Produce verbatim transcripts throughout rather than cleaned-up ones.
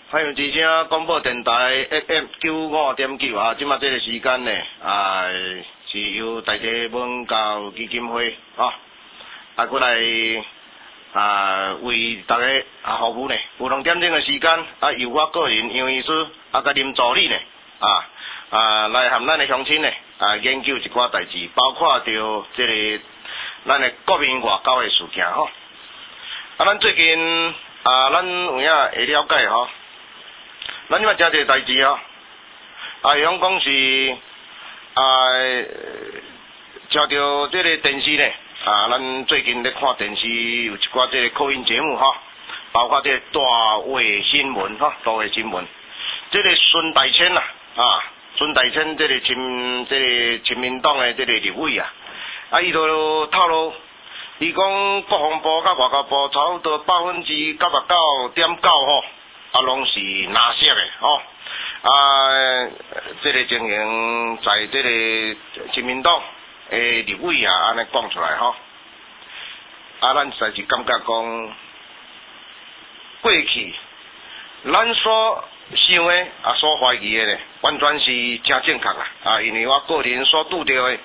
欢迎之声广播电台 F M 九五点九啊，即马这个时间呢，啊是由大家文教基金会啊，啊过来啊为大家啊服务呢。有两点钟的时间啊，由我个人杨医师啊甲林助理呢啊啊来和咱的乡亲呢啊研究一寡代志，包括着这个咱的国民外交的事件吼。啊，咱最近啊，咱有影会了解吼。咱即摆真侪代志哦，啊，用讲是啊，照着这个电视呢，啊，咱最近咧看电视有一寡这个口音节目吼，包括这个大话新闻吼，大话新闻，这个孙大千呐，啊，孙大千这个亲这个亲民党的这个立委啊，啊，伊就透露，伊讲国防部甲外交部差不多百分之九十九点九吼。啊，拢是蓝色的吼，啊，这个情形在这个亲民党诶立委啊，安尼讲出来吼，啊，咱实在是感觉讲，过去咱所想的啊，所怀疑的咧，完全是正正确啦，啊，因为我个人所拄到的，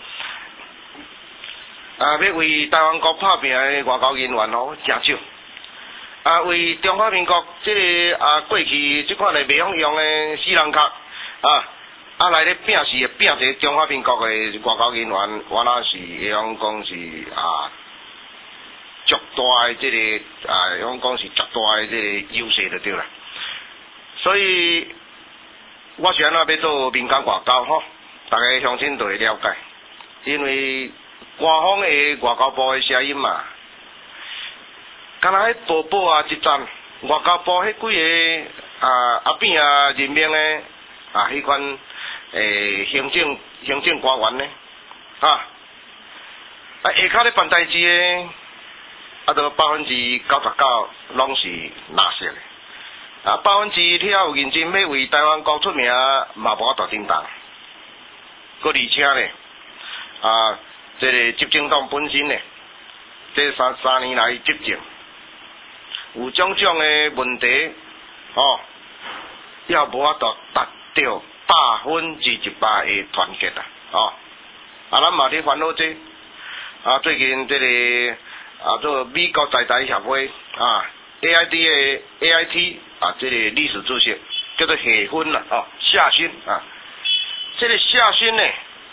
啊，要为台湾国拍拼的外交人员吼，真少。啊，为中华民国这个啊过去这款的袂晓用的死人卡啊，啊来咧拼是拼一个中华民国的外交人员，我那是会用讲是啊，足大的这个啊，用讲是足大的这个优势就对啦。所以我是安怎要做民间外交吼，大家乡亲都会了解，因为官方的外交部的声音嘛。敢若迄宝宝啊，一站外交部迄几个啊阿扁啊任命的啊，迄款诶行政行政官员呢，啊，啊下骹咧办代志的，啊都百分之九十九拢是蓝色的，啊百分之了有认真要为台湾国出名，嘛无法度顶当，搁而且呢，啊，这个执政党本身呢，这三三年来执政。有种种的问题，哦，也无法度达到百分之一百的团结啊，哦，啊，咱嘛咧烦恼这，啊，最近这个啊，做美国在台协会啊 ，A I D 的 A I T 啊，这个历史主席叫做夏薰啦，哦，夏薰啊，这个夏薰呢，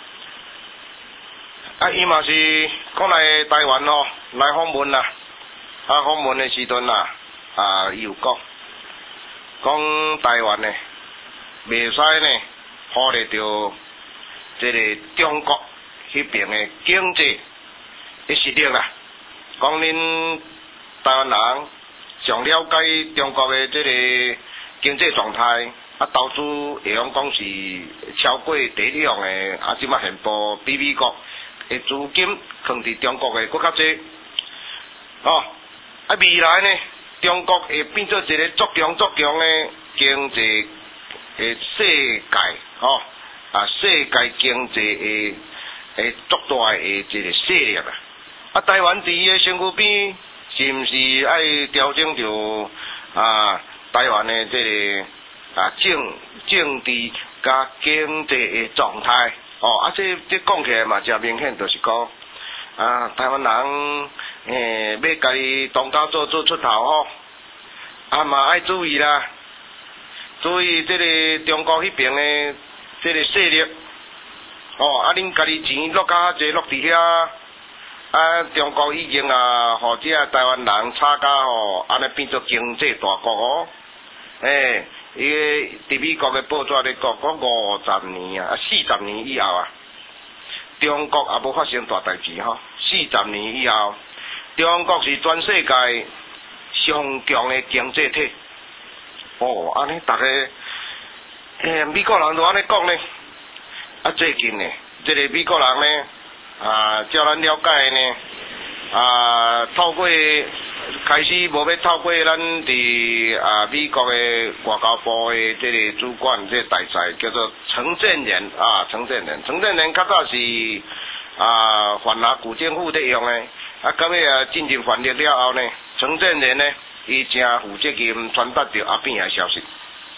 啊，伊嘛是讲来台湾哦，来访问啦。啊，访问的时阵啊，啊，伊有讲，讲台湾呢，袂使呢，忽略着这个中国迄边的经济的实力啦。讲恁台湾人上了解中国的这个经济状态，啊，投资会用讲是超过第一样的，啊，即马现部比美国的资金放伫中国的搁较济，哦。啊，未来呢，中国会变做一个足强足强的经济的世界，吼、哦，啊，世界经济的的足大的这个势力啊。啊，台湾伫伊的身躯边，是毋是爱调整着啊台湾的这个啊政政治加经济的状态？哦，啊，这这讲起来嘛，真明显就是讲啊，台湾人。诶，要家己当家做做出头吼，啊嘛爱注意啦，注意这个中国迄边的这个势力，哦，啊恁家己钱落较济落伫遐，啊中国已经啊，互这台湾人差价吼，安尼变做经济大国哦，诶，伊个伫美国的报纸咧讲，讲五十年啊，啊四十年以后啊，中国也无发生大代志吼，四十年以后。中国是全世界上强的经济体，哦，安尼大家，诶，美国人都安尼讲呢，啊，最近呢，这个美国人呢，啊，照咱了解呢，啊，透过开始无要透过咱伫啊美国的外交部的这个主管这个大使叫做陈建仁啊，陈建仁，陈建仁较早是啊，泛华古政府在用的。啊，到尾啊进入权力了后呢，陈建仁呢，伊正负责任传达着阿扁的消息。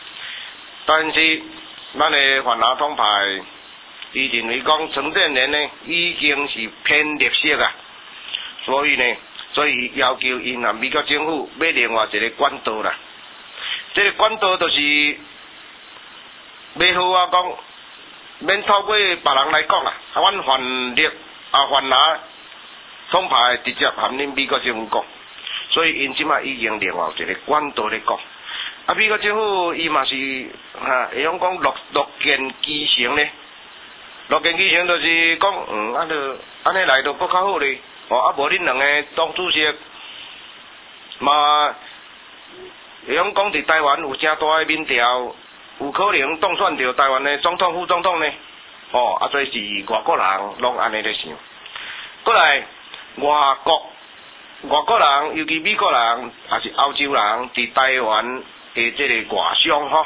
但是咱的泛蓝统派，伊认为讲陈建仁呢已经是偏绿色啊，所以呢，所以要求因南美国政府要另外一个管道啦。这个管道就是要好啊讲，免透过别人来讲啊，啊，阮泛绿啊泛蓝统派直接含恁美国政府讲，所以因即马已经另外有一个管道咧讲。啊，美国政府伊嘛是哈，会用讲乐乐见其成咧，乐见其成就是讲，嗯，安尼安尼来就搁较好咧。哦，啊无恁两个党主席嘛，会用讲伫台湾有正大诶民调，有可能当选着台湾诶总统、副总统呢。哦，啊，这是外国人拢安尼咧想。过来外国外国人，尤其美国人，也是欧洲人，伫台湾诶即个外商吼，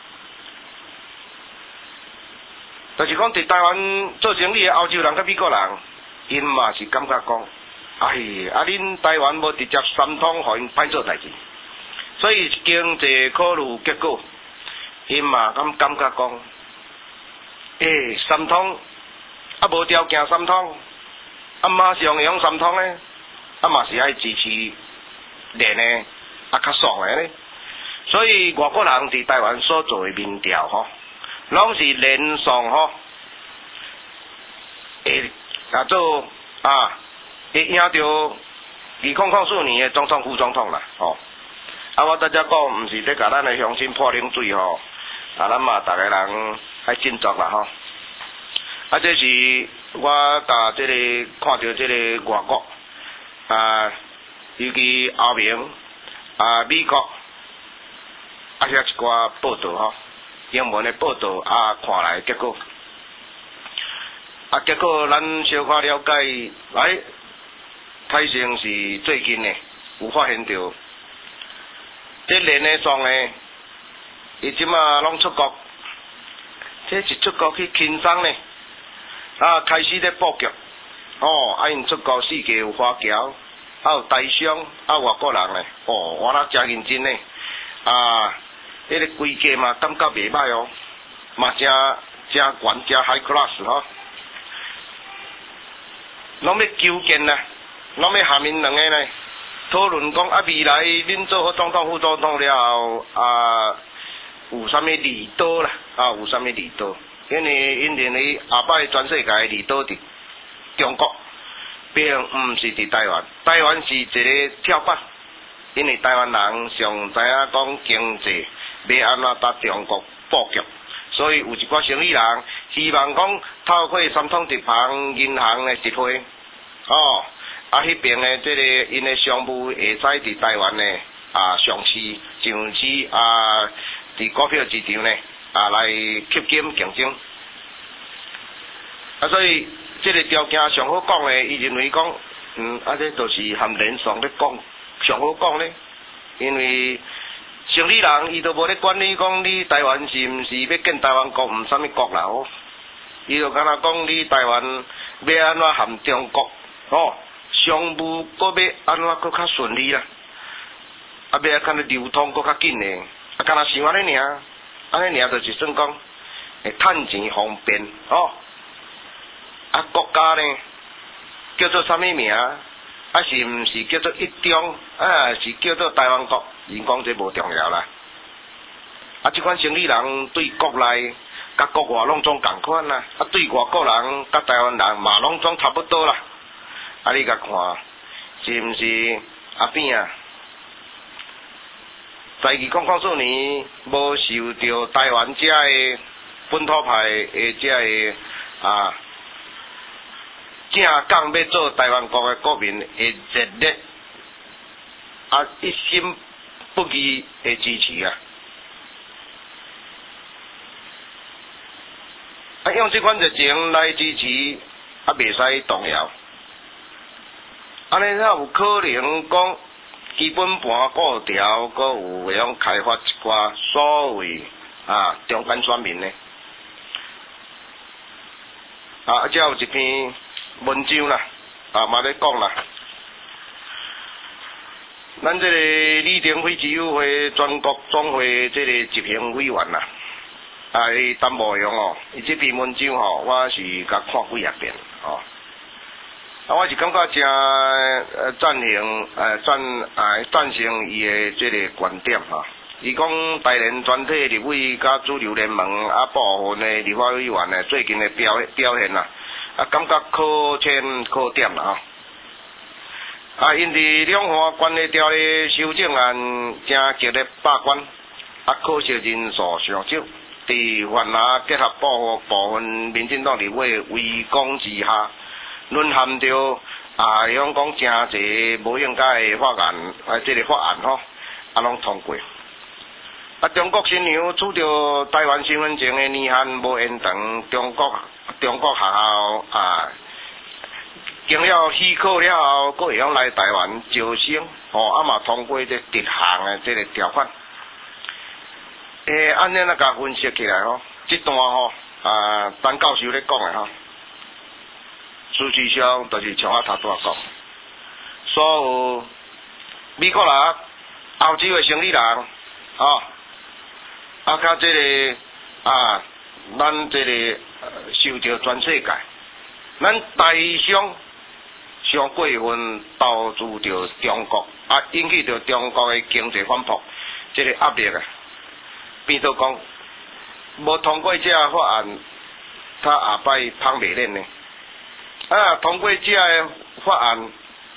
就是讲伫台湾做生意诶欧洲人甲美国人，因嘛是感觉讲，哎，啊恁台湾无直接三通互因歹做代志，所以经济考虑结果，因嘛感感觉讲，诶、欸，三通啊无条件三通，啊马上会用三通咧，啊嘛是爱支持连诶，啊较爽诶咧。所以外国人伫台湾所做诶民调吼，拢是连上吼，会啊做啊会赢着二零零四年诶总统副总统啦，吼、哦。啊，我大家讲，毋是咧甲咱诶乡亲泼冷水吼，啊，咱嘛逐个人爱振作啦吼。啊，这是我甲即个看到即个外国啊，尤其欧盟啊美国。啊，遐一寡报道吼，英文的报道啊，看来结果，啊，结果咱小可了解，来，台城是最近呢有发现到，这连的双呢，伊即马拢出国，这是出国去轻松呢，啊，开始咧布局，哦，啊，因出国世界有华侨，啊有台商，啊外国人呢，哦，我那真认真呢，啊。迄个规格嘛，感觉袂歹哦，嘛真真悬真 high class 吼，拢要纠建啦，拢要下面两个呢讨论讲啊未来恁做好总统副总统了后啊有啥物利多啦，啊有啥物利多，因为因认为下摆全世界利多伫中国，并毋是伫台湾，台湾是一个跳板，因为台湾人上知影讲经济。要安怎搭中国布局，所以有一寡生意人希望讲透过三通直行银行的直汇，哦，啊迄边的即个因的商务会使伫台湾呢啊上市上市啊，伫股票市场呢啊来吸金竞争，啊所以即个条件上好讲的，伊认为讲，嗯，啊这就是含连上咧讲上好讲咧，因为。生理人伊都无咧管你讲你台湾是毋是要建台湾国，毋啥物国啦吼，伊就敢若讲你台湾要安怎含中国，吼、哦，商务搁要安怎搁较顺利啦，啊要看能流通搁较紧诶，啊敢若想安尼尔，安尼尔就是算讲会趁钱方便，吼、哦，啊国家呢叫做啥物名？啊是毋是叫做一中？啊是叫做台湾国？因讲这无重要啦。啊，即款生意人对国内甲国外拢总共款啦，啊对外国人甲台湾人嘛拢总差不多啦。啊，你甲看是毋是阿扁啊？在二零零四年无受到台湾遮个本土派的遮个啊。正讲要做台湾国的国民会热烈啊一心不移的支持啊！啊，用这款热情来支持啊，袂使动摇。安尼才有可能讲基本盘固调，搁有会用开发一寡所谓啊中间选民呢。啊，才有一篇。文章啦，啊嘛咧讲啦，咱这个李登辉自由会全国总会这个执行委员啦， 啊，伊淡薄用哦，伊这篇文章吼，我是甲看几啊遍哦。啊，我是感觉真呃赞成呃赞啊赞成伊的这个观点哈。伊讲台联全体立委甲主流联盟啊部分的立法委员呢，最近的表表现啊，啊感觉可圈可点啦哈。啊，因伫两岸关系条的修正案正激烈把关，啊可惜人数上少。伫泛蓝结合部部分民进党立委围攻之下，沦陷着啊，用讲真侪无应该的法案，啊，这个法案吼，啊，拢通过。啊，中国新娘取着台湾身份证的年限无延长，中国中国学校啊，经了许可了后，佫会用来台湾招生，吼，啊嘛通过这直项的这个条款。诶，按呢甲分析起来吼，这段吼啊，陈教授咧讲的吼，事实上就是像我头拄仔讲，所有美国人、欧洲的生理人，吼，啊，甲这个啊，咱这个受着全世界，咱台商上过分投资着中国，啊，引起着中国的经济反扑，这个压力啊。变做讲，无通过这法案，他下摆芳袂恁呢。啊，通过这个法案，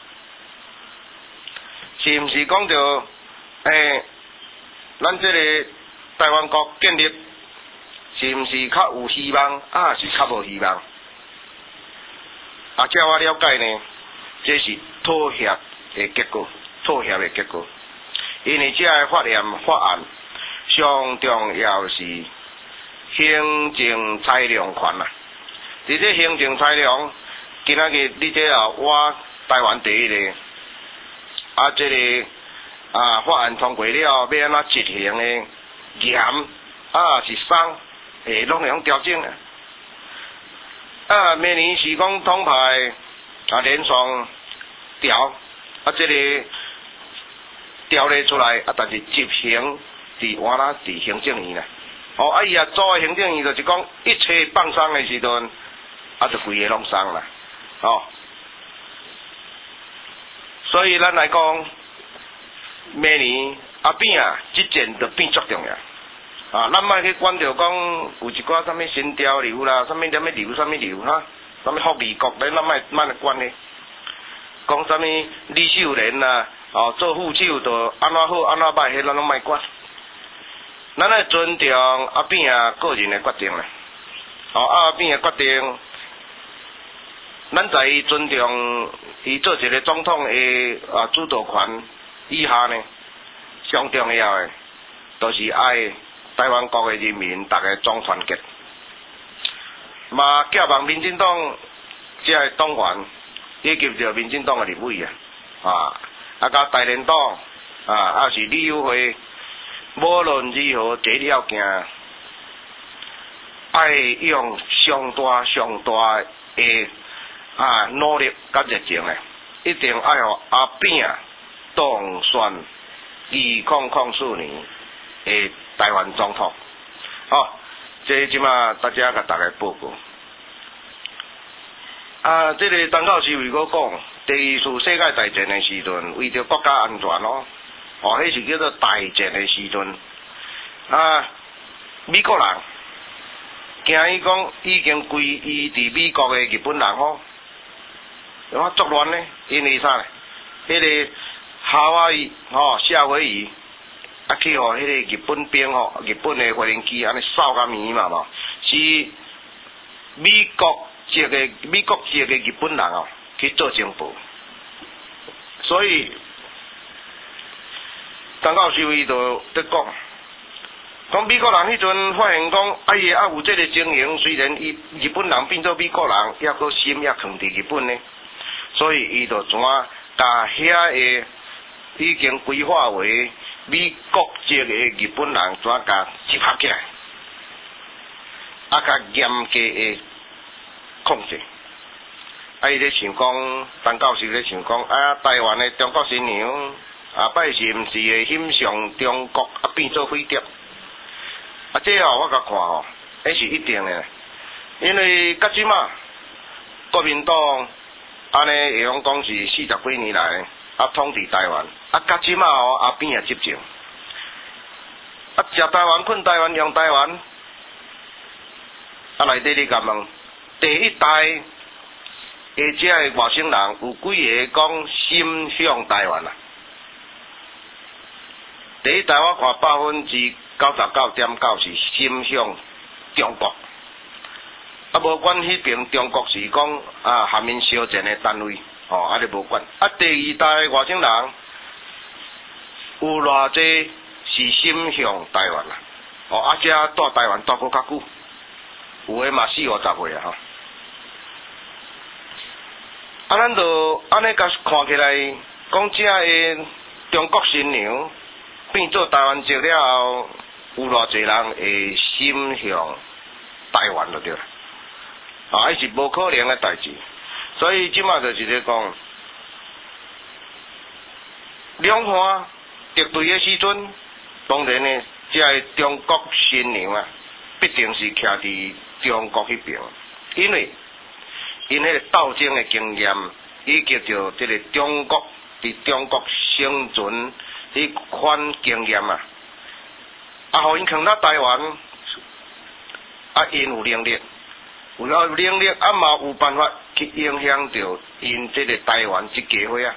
是毋是讲着诶，咱这个台湾国建立，是毋是较有希望，啊是较无希望？啊，照我了解呢，这是妥协的结果，妥协的结果，因为这个法案法案。上重要是行政裁量权啊！伫这行政裁量，今仔日你这啊，我台湾第一个啊，这个啊法案通过了，要安怎执行的严啊是松，诶，拢会用调整啊。啊，明年是讲统派啊连双调啊，这个条例出来啊，但是执行。伫我啦，伫行政院啦，哦，啊伊啊做诶行政院就是讲一切放松诶时阵，啊就规个拢松啦，哦，所以咱来讲，明年后边啊，即件就变足重要，啊，咱莫去管着讲有一寡啥物新潮流啦，啥物啥物流啥物流哈，啥物福利国，咱咱莫莫来管咧，讲啥物李秀莲啦，哦做副手就安怎好安怎歹，迄咱拢莫管。咱来尊重阿扁啊个人的决定啦，哦，阿扁的决定，咱在伊尊重伊做一个总统的啊主导权以下呢，上重要的，就是爱台湾国的人民大家总团结，嘛寄望民进党这个党员以及着民进党的立委啊，啊，啊甲台联党啊，啊是立委会。无论如何，第一要件，爱用上大上大的啊努力甲热情诶，一定爱互阿扁当选二零零四年的台湾总统。好，这即马大家甲大家报告。啊，这个陈教授为我讲，第二次世界大战的时阵，为着国家安全哦。哦，迄是叫做大战的时阵，啊，美国人惊伊讲已经归依伫美国的日本人吼，有法作乱呢？因为啥呢？迄、那个夏威夷吼，夏威夷啊去互迄个日本兵吼，日本的飞行机安尼扫甲面嘛无，是美国籍的美国籍的日本人哦去做情报，所以。陈教授伊就在讲，讲美国人迄阵发现讲，哎呀，啊有这个情形，虽然伊日本人变做美国人，抑个心也藏伫日本呢，所以伊就怎甲遐个已经规划为美国籍的日本人怎甲集合起来，啊，甲严格的控制。啊，伊咧想讲，陈教授咧想讲，啊，台湾的中国新娘。啊，摆是毋是会欣赏中国啊变做飞碟？ 啊，这吼我甲看吼，迄是一定的，因为到即马国民党安尼会用讲是四十几年来啊统治台湾，啊到即马吼阿扁也执政，啊食台湾困台湾用台湾，啊内底你甲问，第一代。下遮的外省人有几个讲心向台湾啊？第一代我看百分之九十九点九是心向中国，啊无管迄边中国是讲啊含因烧钱的单位，哦啊就无管。啊第二代外省人有偌济是心向台湾啊？哦啊遮住台湾住搁较久，有诶嘛四五十岁啊吼。啊，咱就安尼甲看起来，讲遮个中国新娘变做台湾籍了后，有偌济人会心向台湾就对啦。啊，迄是无可能的代志。所以即马就是咧讲，两岸敌对的时阵，当然呢，遮个中国新娘啊，必定是徛伫中国迄边，因为。因迄个斗争的经验，以及着即个中国伫中国生存迄款经验啊，啊，互因囥到台湾，啊，因有能力，有有能力，啊嘛有办法去影响着因即个台湾即家伙啊，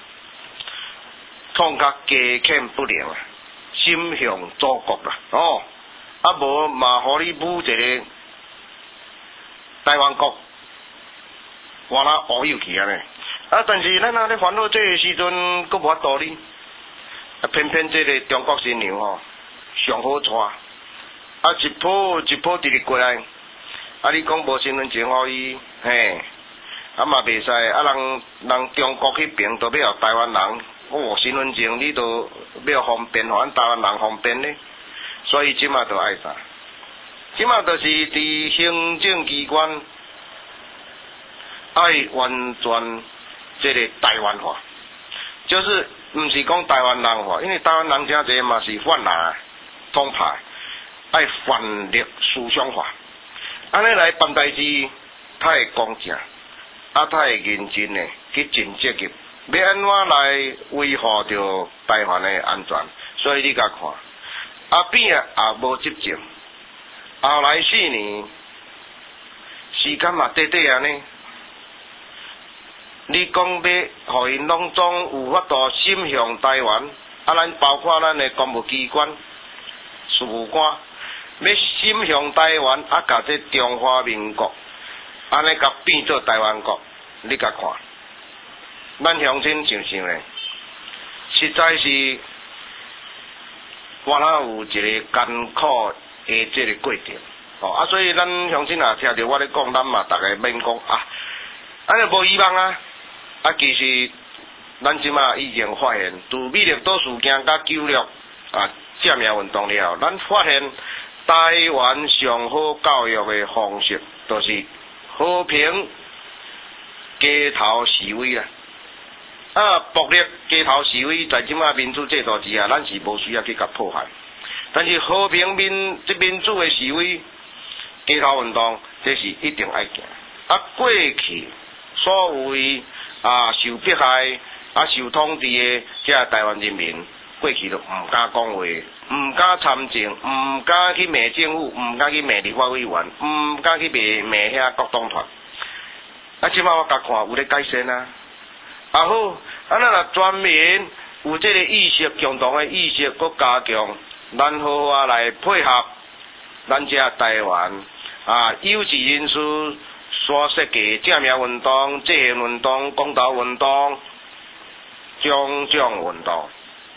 创甲家欠不良啊，心向祖国啦，哦，啊无嘛互你舞一个台湾国。我啦乌有去安尼，啊！但是咱啊咧烦恼这个时阵，佫无法度哩，啊！偏偏这个中国新娘吼上好娶，啊！一波一波直直过来，啊！你讲无身份证互伊，嘿，啊嘛袂使，啊人人中国迄边都要台湾人，哦，身份证你都要方便，互咱台湾人方便呢，所以即马就爱啥？即马就是伫行政机关。爱完全这个台湾化，就是毋是讲台湾人化，因为台湾人真侪嘛是泛蓝统派，爱反力思想化，安尼来办代志，他会公正，啊，他会认真的去尽责任，要安怎来维护着台湾的安全？所以你甲看，阿扁啊也无执政，后来四年时间嘛短短安尼。你讲要互因拢总有法度心向台湾，啊，咱包括咱的公务机关、事务官，要心向台湾，啊，甲这中华民国，安尼甲变做台湾国，你甲看，咱乡亲想想咧，实在是我哪有一个艰苦的这个过程，哦，啊，所以咱乡亲啊，听着我咧讲，咱嘛，逐个免讲啊，安尼无希望啊。啊，其实咱即马已经发现，自美丽岛事件甲九六啊占领运动了后，咱发现台湾上好教育的方式，就是和平街头示威啊。啊，暴力街头示威，在即马民主制度之下，咱是无需要去甲破坏。但是和平民即民主的示威、街头运动，这是一定爱行。啊，过去所谓啊，受迫害、啊受统治的这台湾人民，过去都毋敢讲话，毋敢参政，毋敢去骂政府，毋敢去骂立法委员，毋敢去骂骂遐国党团。啊，即摆我甲看有咧改善啊。啊好，啊咱若全民有这个意识，共同的意识，搁加强，咱好好啊来配合咱这台湾啊有志人士。所设计正名运动、制宪运动、公投运动、种种运动，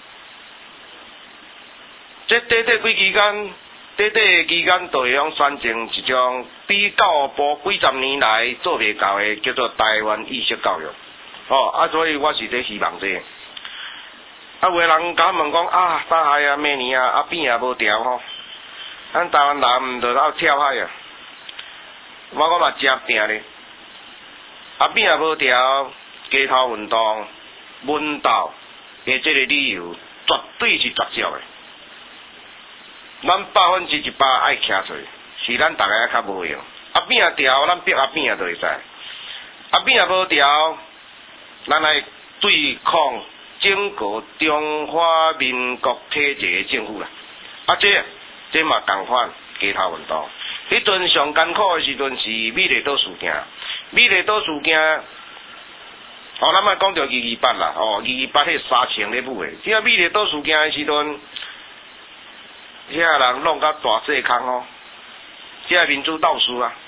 这短短几期间，短短的期间，就会用宣证一种比教育部几十年来做袂到的，叫做台湾意识教育。哦，啊，所以我是在希望这。啊，有个人甲我问讲啊，大海啊，明年啊，啊扁也无调吼，咱台湾人毋着要跳海啊。我我嘛真拼咧，啊扁也无调，街头运动、问道的这个理由，绝对是绝招的。 咱百分之一百爱徛出，是咱大家较无用。阿扁啊调，咱逼阿扁啊就会知。阿扁啊无调，咱来对抗整个中华民国体制的政府啦。啊这这嘛共款街头运动。迄阵上艰苦的时阵是美丽岛事件，美丽岛事件。哦，咱莫讲着二二八啦，哦，二二八迄三千咧舞诶，只啊美丽岛事件诶时阵，遐人弄甲大细空哦，这民主斗士啊，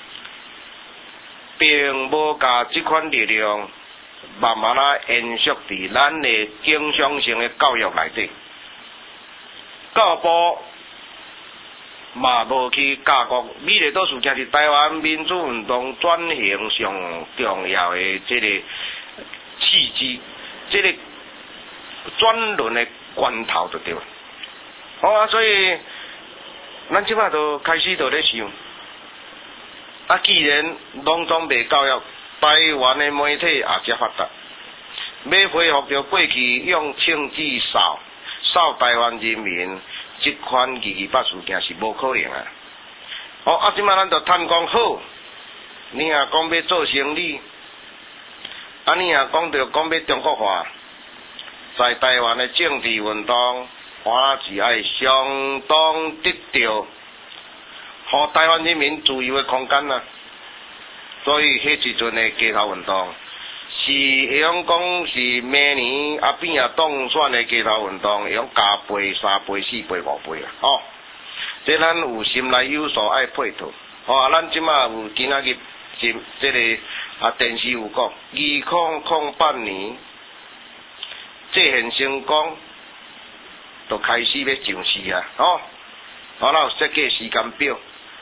并无甲即款力量慢慢啊延续伫咱诶经常性诶教育内底，教育部嘛无去教讲美丽岛事件是台湾民主运动转型上重要诶即个契机，即个转轮诶关头就对了。好啊，所以咱即摆就开始就咧想，啊，既然拢总未教育，台湾诶媒体也遮发达，要恢复着过去用枪支扫扫台湾人民。即款二二八事件是无可能啊！好，啊，即摆咱就探讲好，你若讲要做生意，啊，你若讲着讲要中国化，在台湾的政治运动，还是爱相当得到，互台湾人民自由的空间啊！所以迄时阵的街头运动。是会用讲是明年阿扁啊当选的街头运动，会用加倍、三倍、四倍、五倍啊！哦，这咱有心内有所爱配套。哦，咱即马有今仔日即即个啊电视有讲，二零零八年这现成功，就开始要上市啊！哦，好啦，有设计时间表。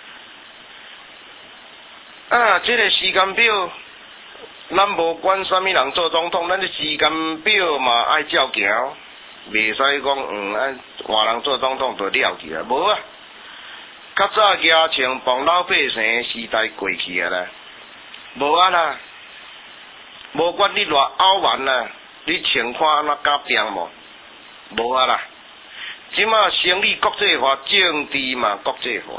啊，这个时间表。咱无管啥物人做总统，咱的时间表嘛爱照行，袂使讲嗯，按换人做总统就了去啊，无啊。较早牙枪帮老百姓时代过去啊啦，无啊啦。无管你偌傲慢啦，你穿看安怎甲拼无？无啊啦。即马生理国际化，政治嘛国际化。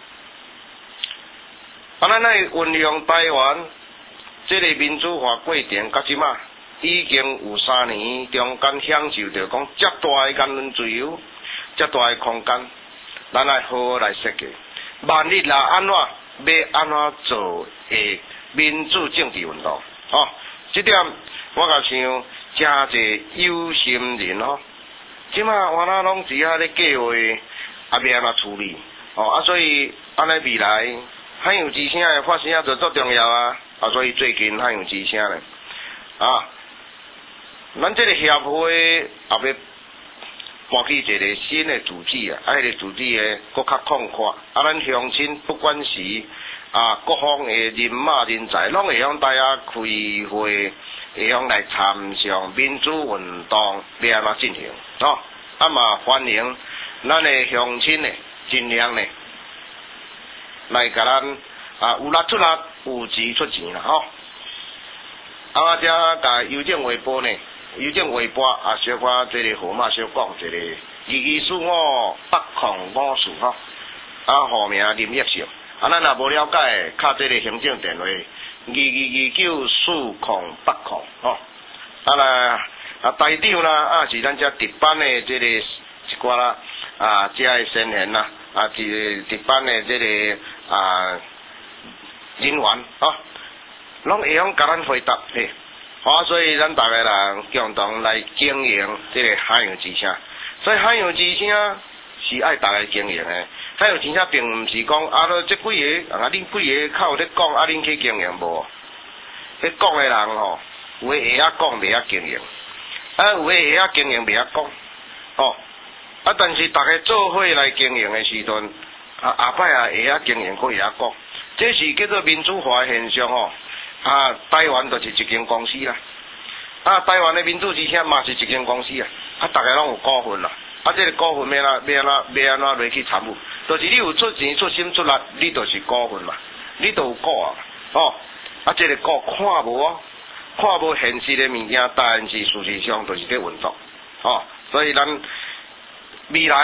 啊，咱来运用台湾。这个民主化过程，到即马已经有三年，中间享受着讲遮大的言论自由，遮大的空间，咱来好好来设计。万一啦安怎要安怎做诶民主政治运动？吼，这点我甲想真侪有心人吼，即马我那拢只啊咧计划，啊要安怎处理？哦啊，所以安尼未来海洋之声的发声就足重要啊！啊，所以最近海洋之声咧，啊，咱这个协会也要搬去一个新的组织啊，啊，迄个组织诶，搁较广阔，啊，咱乡亲不管是啊各方诶人马人才，拢会向大家开会，会向来参详民主运动要安怎进行，哦，啊嘛欢迎咱诶乡亲咧，尽量咧来甲咱啊有力出力。有钱出钱啦，吼！啊，遮甲邮政微博呢，邮政微博啊，小可这个号码小讲一个，二二四五八零五四吼，啊，户名林业成。啊，咱若无了解，敲这个行政电话，二二二九四零八零吼。啊啦，啊台长啦，啊是咱遮值班的这个一寡啦，啊遮的先贤啦，啊值值班的这个啊。人员哦，拢会用甲咱回答嘿，好，所以咱逐个人共同来经营这个海洋之声。所以海洋之声是爱逐个经营的。海洋之声并毋是讲啊，都即几个啊，恁几个靠咧讲啊，恁去经营无？迄讲的人吼，有诶会晓讲，袂晓经营；啊，有诶会晓经营，袂晓讲。哦，啊，但是逐个做伙来经营的时阵，啊，下摆啊会晓经营，佫会晓讲。这是叫做民主化的现象吼，啊，台湾就是一间公司啦，啊，台湾的民主之声嘛是一间公司啊，啊，大家拢有股份啦，啊，这个股份要哪要哪要安怎落去参与，就是你有出钱出心出力，你就是股份嘛，你都有股啊，哦，啊，这个股看无啊，看无现实的物件，但是事实上就是在运作，哦，所以咱未来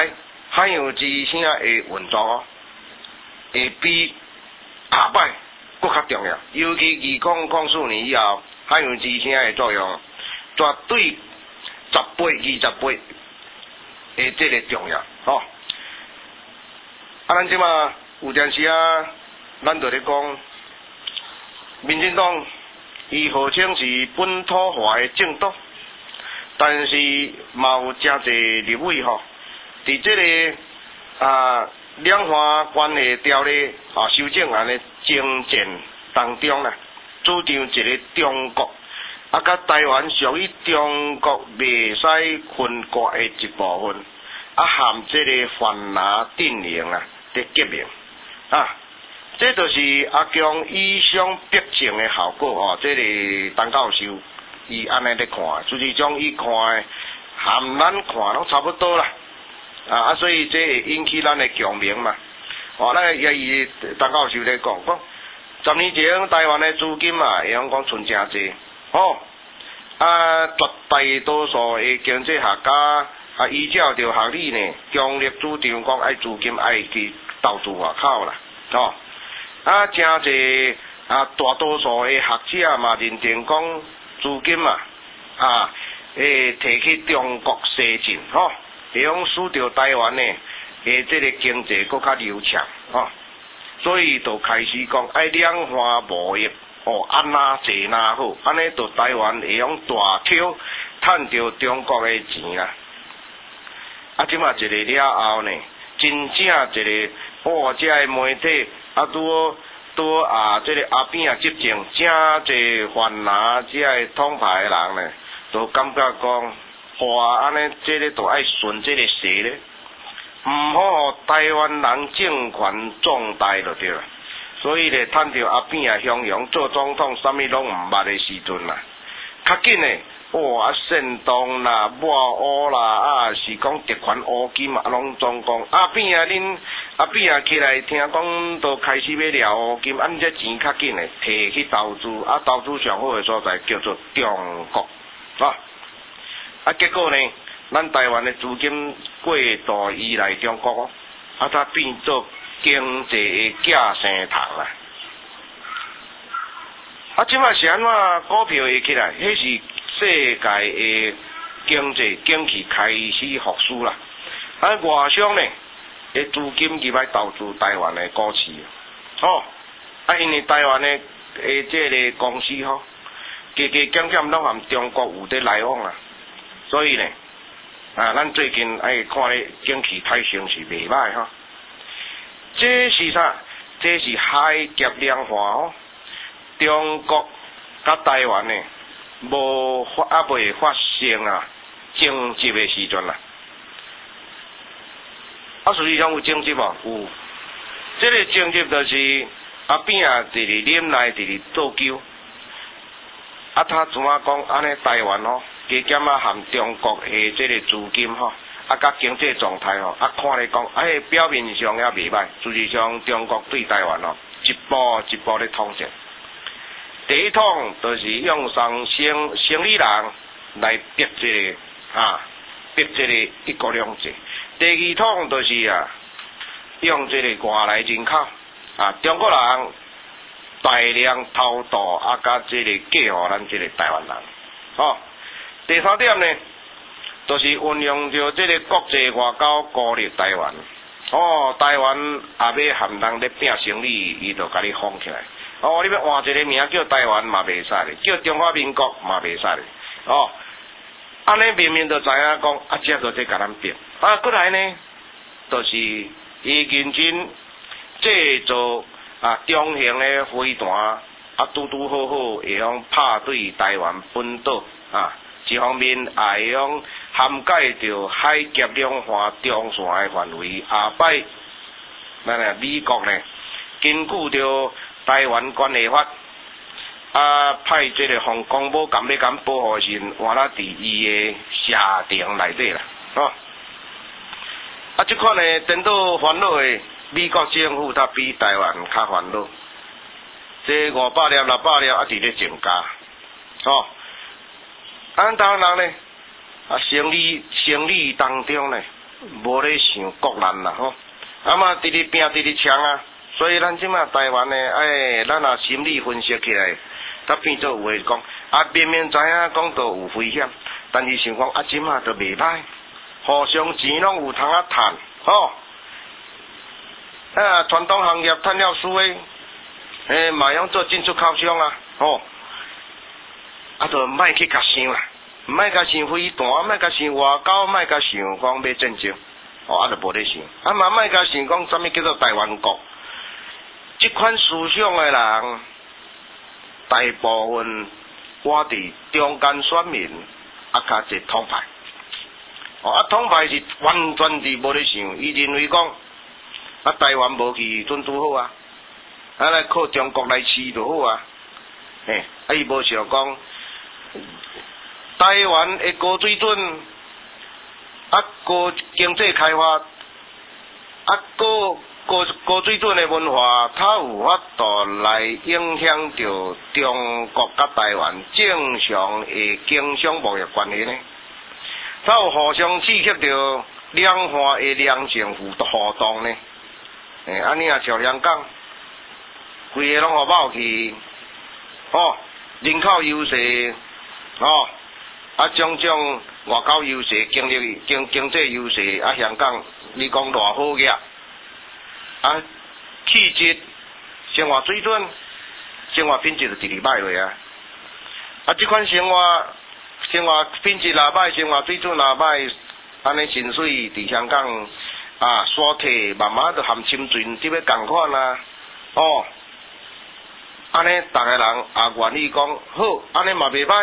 海洋之声的运作哦，会比下摆搁较重要。尤其二零零四年以后，海洋之声的作用绝对十倍、二十倍的这个重要吼。啊，咱即马有阵时啊，咱就咧讲，民进党伊号称是本土化的政党，但是嘛有真侪立委吼，伫这个啊两岸关系条例啊修正案的征战当中啦，主张一个中国啊，甲台湾属于中国袂使分割的一部分，啊含这个泛拿定型啊的革命啊，这就是阿强以上必正的效果哦。这个陈教授伊安尼咧看，就是讲伊看的含咱看拢差不多啦，啊啊，所以这会引起咱的共鸣嘛。哦，咱也伊陈教授咧讲，讲十年前台湾的资金啊，会用讲存真济，哦，啊绝大多数的经济学家啊，依照着学理呢，强烈主张讲爱资金爱去投资外口啦，哦，啊真济啊大多数的学者嘛认定讲资金啊啊诶摕去中国西进，吼，会用使着台湾呢诶这个经济搁较流畅，吼，所以就开始讲爱两岸贸易，哦，安那济那好，安尼就台湾会用大口趁着中国的钱啦。啊，即马一个了后呢，真正一个哦，这个媒体啊，拄拄啊，这个阿扁啊执政，真侪泛拿这个统派的人呢，都感觉讲，哇，安尼这个都爱顺这个势咧，毋好台湾人政权壮大就对啦。所以咧，趁着阿扁啊襄阳做总统，啥物拢毋捌的时阵啦，较紧诶。哦，啊，煽动啦、抹黑啦，啊，是讲特权乌金啊，拢总讲阿扁啊，恁阿扁啊起来，听讲都开始要撩乌金，按这钱较紧诶，摕去投资，啊，投资上好诶所在叫做中国，啊，啊，结果呢，咱台湾诶资金过度依赖中国哦，啊，它变做经济诶假生虫啦，啊，即摆是安怎股票会起来？迄是世界的经济景气开始复苏啦，啊，外商呢，的资金入来投资台湾的股市，哦，啊，因为台湾的诶这个公司吼，加加减减拢含中国有伫来往啊，所以呢，啊，咱最近爱看咧景气态势是袂歹吼，这是啥？这是海峡两岸吼，中国甲台湾呢。无发啊，未发生啊，争执的时阵啦。啊，实际上有争执无？有。这个争执就是阿扁啊，伫咧忍耐，伫咧做球。啊，他怎啊讲？安尼台湾吼，加减啊含中国的这个资金吼，啊，甲经济状态吼，啊，看咧讲，哎，表面上也袂歹，实际上中国对台湾吼，一步一步咧统战。第一趟就是用上生生理人来逼这个啊，逼这个一国两制。第二趟就是啊，用这个外来人口啊，中国人大量偷渡啊，甲这个嫁互咱这个台湾人。哦，第三点呢，就是运用着这个国际外交孤立台湾。哦，台湾也要含人咧拼生理，伊就甲你封起来。哦，你要换一个名叫台湾嘛袂使咧，叫中华民国嘛袂使咧。哦，安尼明明就知影讲，啊，这就在甲咱逼。啊，过来呢，就是伊认真制造啊中型的飞弹，啊，拄拄好好会用拍对台湾本岛啊，一方面也会用涵盖着海峡两岸中线的范围。下摆，咱啊美国呢，根据着台湾关系法，啊，派这个防公保敢要敢保护时，换啦伫伊的社庭内底啦，哦。啊，即款呢，颠倒烦恼的美国政府，它比台湾较烦恼。这五百粒、六百粒啊，伫咧增加，哦。啊，当然呢，啊，生理生理当中呢， 无咧想国难啦吼，啊嘛直直拼直直抢啊，所以咱即马台湾诶，哎，咱若心理分析起来，才变做有诶讲，啊明明知影讲都有危险，但是想讲啊即马都袂歹，互相钱拢有通啊趁，吼，啊传统行业趁了输诶，诶嘛用做进出口商啊，吼，啊就莫去甲想啦。莫甲想飞弹，莫甲想外交，莫甲想讲要战争，哦，啊，就无咧想。啊嘛，莫甲想讲啥物叫做台湾国。即款思想诶人，大部分我伫中间选民啊，较侪统派。哦，啊，统派是完全是无咧想，伊认为讲啊，台湾无去准拄好啊，啊来靠中国来饲就好啊。嘿，啊，伊无想讲。台湾的高水准，啊高经济开发，啊高高高水准的文化，它有法度来影响到中国甲台湾正常的经商贸易关系呢？它有互相刺激到两岸的良性互互动呢？诶，安尼啊，像香港，规个拢互包去，哦，人口优势，哦。啊，种种外交优势、经历经经济优势，啊，香港你讲偌好个，啊，气质、生活水准、生活品质就直直歹落啊！啊，即款生活、生活品质若歹，生活水准若歹，安尼薪水伫香港啊，沙体慢慢就含深圳即要共款啊！哦，安尼逐个人也愿意讲好，安尼嘛袂歹。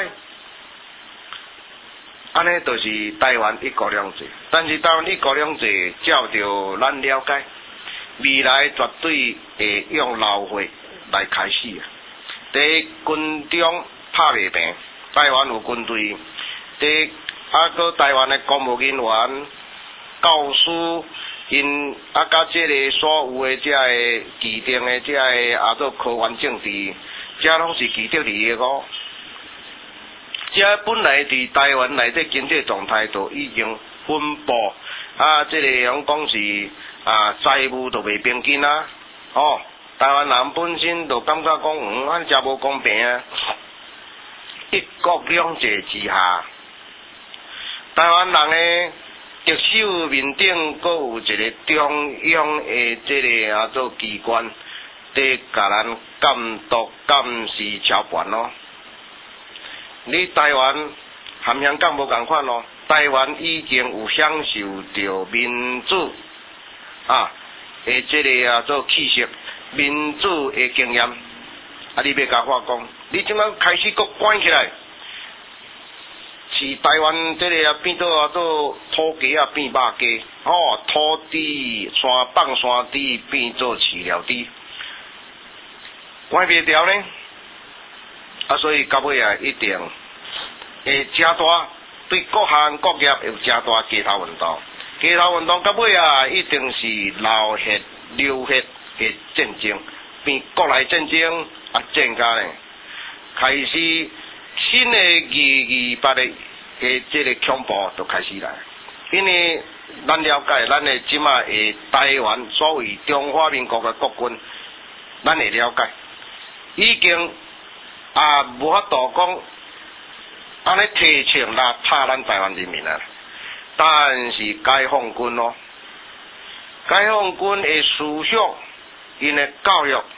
安尼就是台湾一国两制，但是台湾一国两制照着咱了解，未来绝对会用老血来开始啊！第一，军中拍袂平，台湾有军队；第一，啊个台湾的公务人员、教师，因啊甲即个所有的即个既定的即个啊做科员政治，这拢是其中一个哦。这本来伫台湾内底经济状态就已经分布，啊，即、这个样讲是啊债务就袂平均啊，哦，台湾人本身就感觉讲，嗯，安真无公平啊。一国两制之下，台湾人诶特首面顶，阁有一个中央诶即个啊做机关，伫甲咱监督监视操盘咯。你台湾含香港无共款咯，台湾已经有享受到民主啊，诶，即个啊做气息，民主诶经验，啊，你要甲我讲，你即摆开始搁关起来，是台湾即个啊变做啊做土鸡啊变肉鸡，哦，土地山放山地变做饲料地，关袂掉呢？啊，所以到尾啊，一定会真大，对各行各业有真大街头运动。街头运动到尾啊，一定是流血流血的战争，变国内战争啊，战甲呢开始新的二二八的的这个恐怖就开始来，因为咱了解咱的即马的台湾所谓中华民国的国军，咱会了解，已经。啊，无法度讲安尼提枪来拍咱台湾人民啊！但是解放军咯，解放军的思想、因的教育，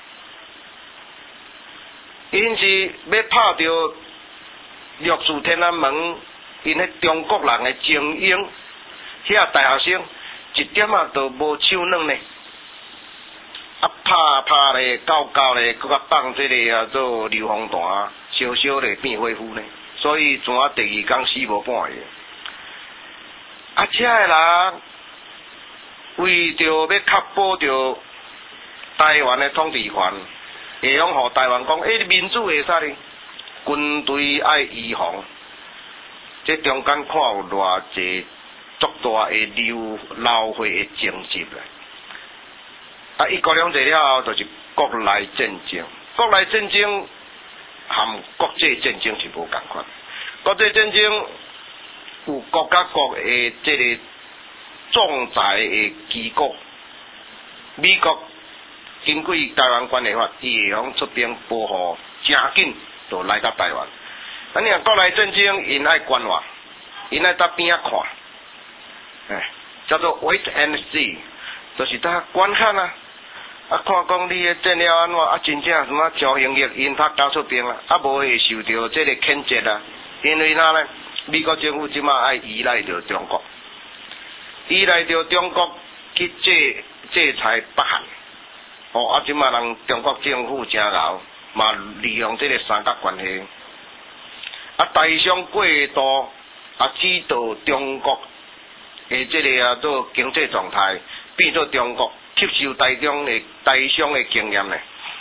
因是要拍着六字天安门，因迄中国人的精英，遐大学生一点仔都无手软呢。啊，拍拍咧，搞搞咧，搁甲放即个啊做硫磺弹，烧烧咧变火夫呢。所以怎啊第二天死无半个。啊，遮个人为着要确保着台湾的统治权，会用互台湾讲，诶、欸，民主会使哩，军队爱预防。这中间看有偌济足大的流流血的情节咧。啊！一国两制了后，就是国内战争。国内战争和国际战争是无共款。国际战争有国甲国的这个仲裁的机构。美国根据台湾关系法，伊会用出兵保护，真紧就来到台湾。啊，你若国内战争，因爱关外，因爱搭边仔看，哎，叫做 wait and see， 就是搭观看啊。啊，看讲你诶战了安怎，啊，真正什么蒋英义因他交出兵啊，啊，无会受到这个谴责啊。因为哪呢？美国政府即马爱依赖着中国，依赖着中国去制制裁北韩。哦，啊，即马人中国政府真牛，嘛利用这个三角关系，啊，台商过度啊，指导中国诶这个啊做经济状态，变做中国吸收台中的台商的经验呢。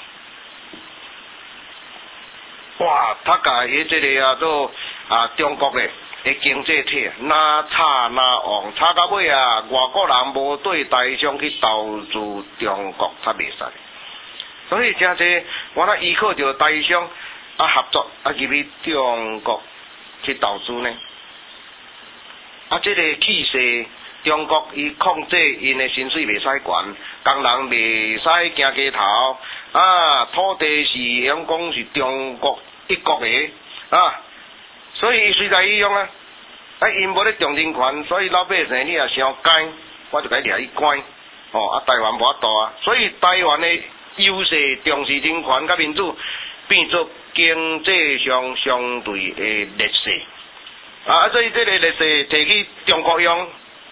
哇，他甲迄这个啊做啊中国的的经济体哪差哪旺，差到尾啊，外国人无对台商去投资中国，较袂使。所以真济，我那依靠着台商啊合作啊入去中国去投资呢。啊，这个气势，中国伊控制因的薪水袂使悬，工人袂使行街头，啊，土地是用讲是中国一国的啊，所以伊随在伊用啊，啊，因无咧重人权，所以老百姓你若伤奸，我就甲伊掠去关，哦，啊，台湾无法度啊，所以台湾的优势重视人权甲民主，变做经济上相对的劣势。啊，所以这个劣势摕去中国用，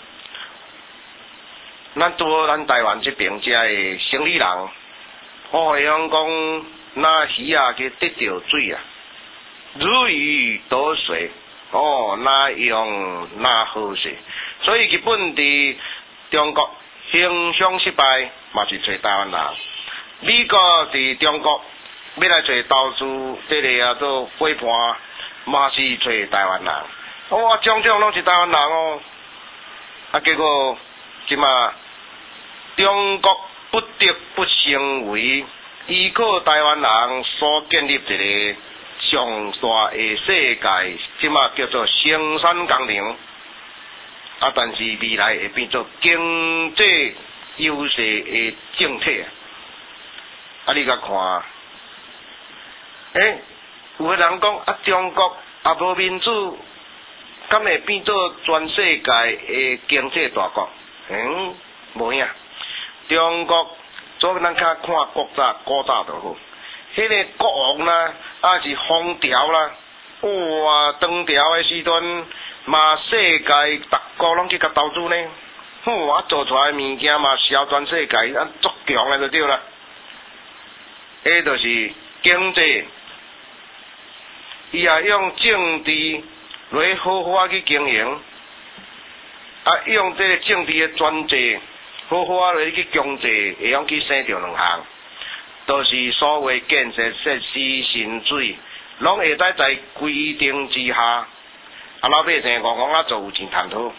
咱拄咱台湾这边遮的生理人，好会用讲那鱼啊去得到水啊，如鱼得水，哦，那用那好势。所以日本伫中国经商失败，嘛是找台湾人。美国伫中国要来找投资，这个啊做伙伴，嘛是找台湾人。哦，种种拢是台湾人哦。啊，结果即嘛，中国不得不成为依靠台湾人所建立一个上大的世界，即嘛叫做生产工厂。啊，但是未来会变做经济优势的政体。啊，你甲看，诶，有个人讲啊，中国啊无民主，敢会变做全世界的经济大国？嗯，无影。中国做咱较看国早古早就好，迄、那个国王啦，啊是封朝啦，哇，当朝的时阵，嘛世界逐国拢去甲投资呢，哼，啊做出来物件嘛销全世界，啊足强的就对啦。迄就是经济，伊也用政治来好好去经营，啊用这个政治的专制，好好来去经济，会用去生着两项，都、就是所谓建设设施薪水，拢会在在规定之下，啊老百姓讲讲啊做有钱赚讨，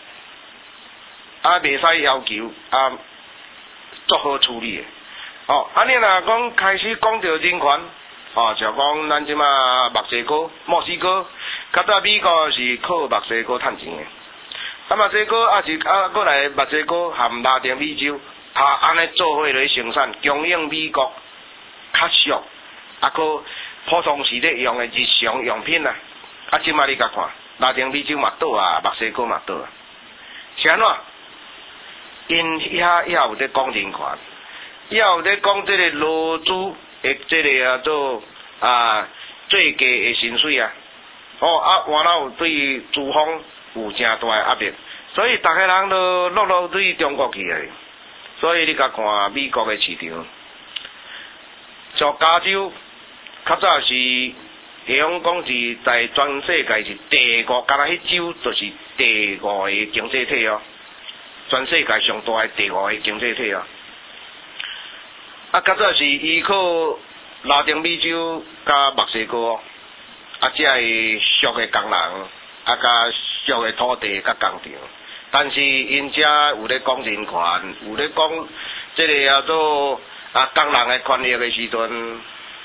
啊袂使要求啊做好处理的。哦，啊你若讲开始讲到人权，哦，就讲咱即马墨西哥、墨西哥，较早美国是靠墨西哥趁钱的，啊墨西哥啊是啊过来墨西哥含拉丁美洲，啊安尼做伙来生产，供应美国较俗，啊个普通时咧用的日常用品啊，啊即马你甲看，拉丁美洲嘛倒啊，墨西哥嘛倒啊，是安怎？因遐也有咧讲人权。也有咧讲这个劳资的这个啊做啊最低的薪水啊，哦啊，原来有对资方有正大的压力，所以逐个人都落落对中国去诶。所以你甲看美国的市场，像加州，较早是会用讲是在全世界是第五，敢若迄州就是第五个经济体哦，全世界上大的第五个经济体哦。啊，较早是依靠拉丁美洲甲墨西哥，啊，只个俗的工人，啊，甲俗的土地甲工厂，但是因遮有咧讲人权，有咧讲即个叫做啊工人的权益的时阵，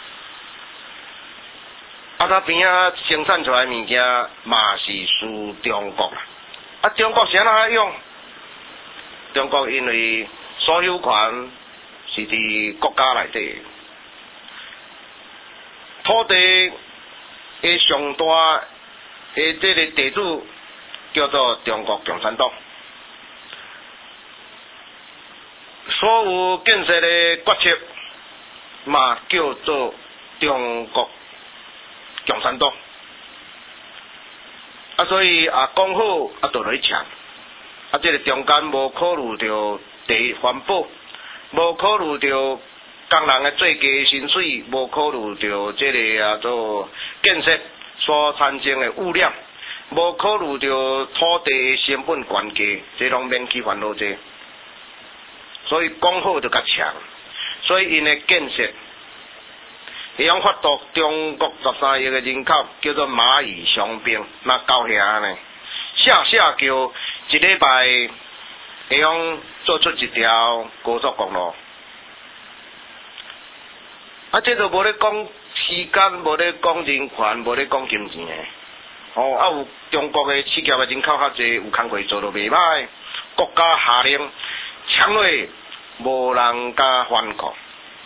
啊，他边啊生产出来物件嘛是输中国啦，啊，中国是安怎用？ 中国因为所有权是伫国家内底，土地的上大的这个地主叫做中国共产党，所有建设的决策嘛叫做中国共产党。啊，所以啊，讲好啊，就来抢。啊，这个中间无考虑到地环保，无考虑到工人的做价薪水，无考虑到这个啊做建设所产生的污染，无考虑到土地的成本悬价，这拢免去烦恼这。所以讲好就较强，所以因的建设。会用发度中国十三亿个人口，叫做蚂蚁雄兵，那高遐呢？下下叫一礼拜会用做出一条高速公路，啊，这都无咧讲时间，无咧讲人权，无咧讲金钱诶。哦，啊有中国诶企业诶人口较济，有工课做都袂歹，国家下令抢落，无人敢反抗。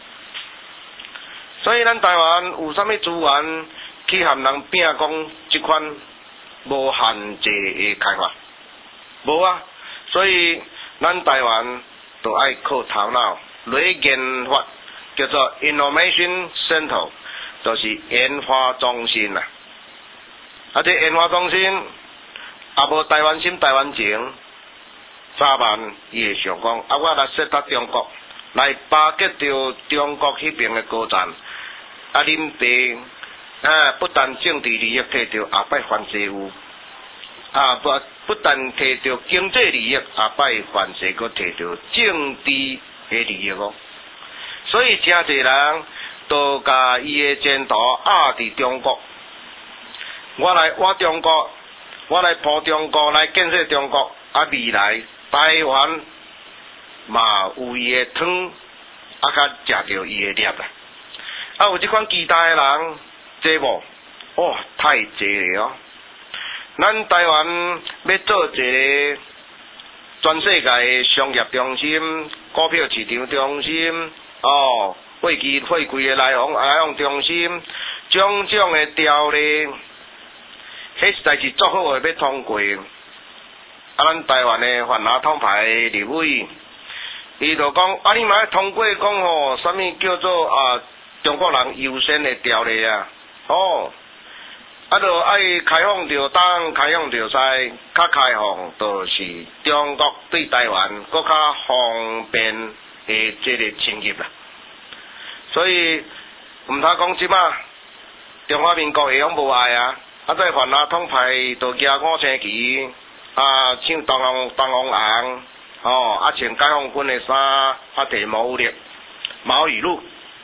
所以咱台湾有啥物资源去和人拼讲即款无限制的开发？无啊，所以咱台湾就爱靠头脑来研发，叫做 Innovation Center， 就是研发中心啊。啊，这研发中心也无台湾心台湾情，早晚伊会想讲，啊，我来说到中国，来巴结到中国迄边的高层。啊，恁爸啊，不但政治利益摕到，下摆犯税有，啊不不但摕到经济利益，下摆犯税佫摕到政治的利益哦。所以真侪人都甲伊的前途压伫中国。我来挖中国，我来破中国，来建设中国，啊未来台湾嘛有伊的汤，啊甲食着伊的粒啦。啊，有即款期待的人，济无？哦，太济了哦！咱台湾要做一个全世界的商业中心、股票市场中心、哦，货机货柜的来往来往中心，种种的条例，迄实在是足好诶，要通过。啊，咱台湾的泛蓝统派立委，伊就讲，啊，你嘛要通过讲吼，啥物叫做啊？中国人优先的条例啊，哦，啊，就爱开放着东，开放着西，较开放就是中国对台湾搁较方便的这个侵入啦。所以毋通讲即马中华民国会用无爱啊，啊，在泛蓝统派就举五星旗，啊，唱东方东方红，哦，啊，穿解放军的衫，啊，摕毛绿毛语录。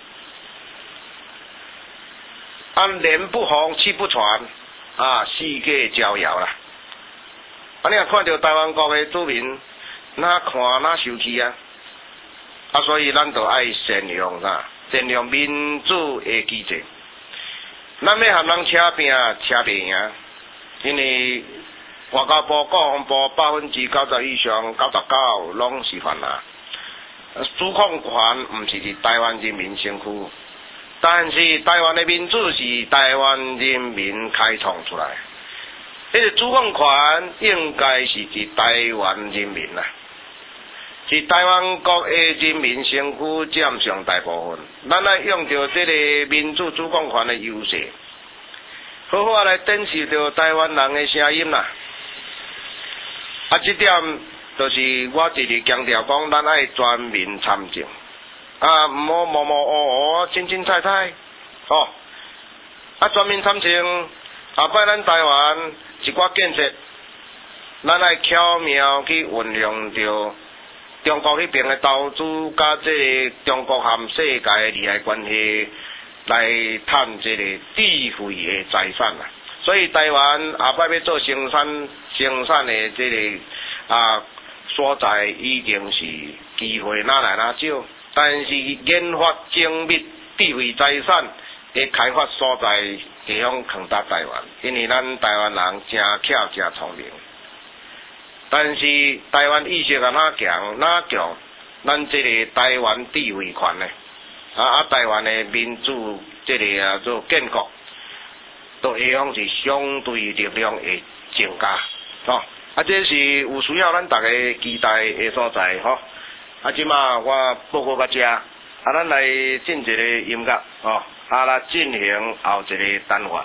啊，脸不红，气不喘，啊，世界招摇啦！啊，你若看到台湾国的子民，哪看哪生气啊！啊，所以咱就爱善良啥，善良民主的机制。咱要和人扯拼，扯袂赢，因为外交部、国防部百分之九十以上、九十九拢是犯啦。主控权毋是伫台湾人民身躯。但是台湾的民主是台湾人民开创出来，迄个主控权应该是伫台湾人民啦，是台湾国的人民身躯占上大部分。咱来用着这个民主主控权的优势，好好来展示着台湾人的声音啦。啊，这点就是我一直强调讲，咱爱全民参政。啊，毋好模模糊糊、清清彩彩，哦！啊，全面参政，下摆咱台湾一寡建设，咱爱巧妙去运用着中国迄边的投资，甲这个中国和世界的利害关系，来趁这个智慧的财产啦。所以台湾下摆要做生产生产的这个啊所在，已经是机会哪来哪少。但是研发精密智慧财产的开发所在，会向放大台湾，因为咱台湾人真巧真聪明。 但是台湾意识啊哪强哪强，咱这个台湾地位权呢，啊啊台湾的民主这个啊做建国，都会讲是相对力量会增加，吼、哦。啊，这是有需要咱大家期待的所在，吼、哦。啊，即马我报告到这，啊，咱来进一个音乐，吼、哦，啊来进行后一个单元。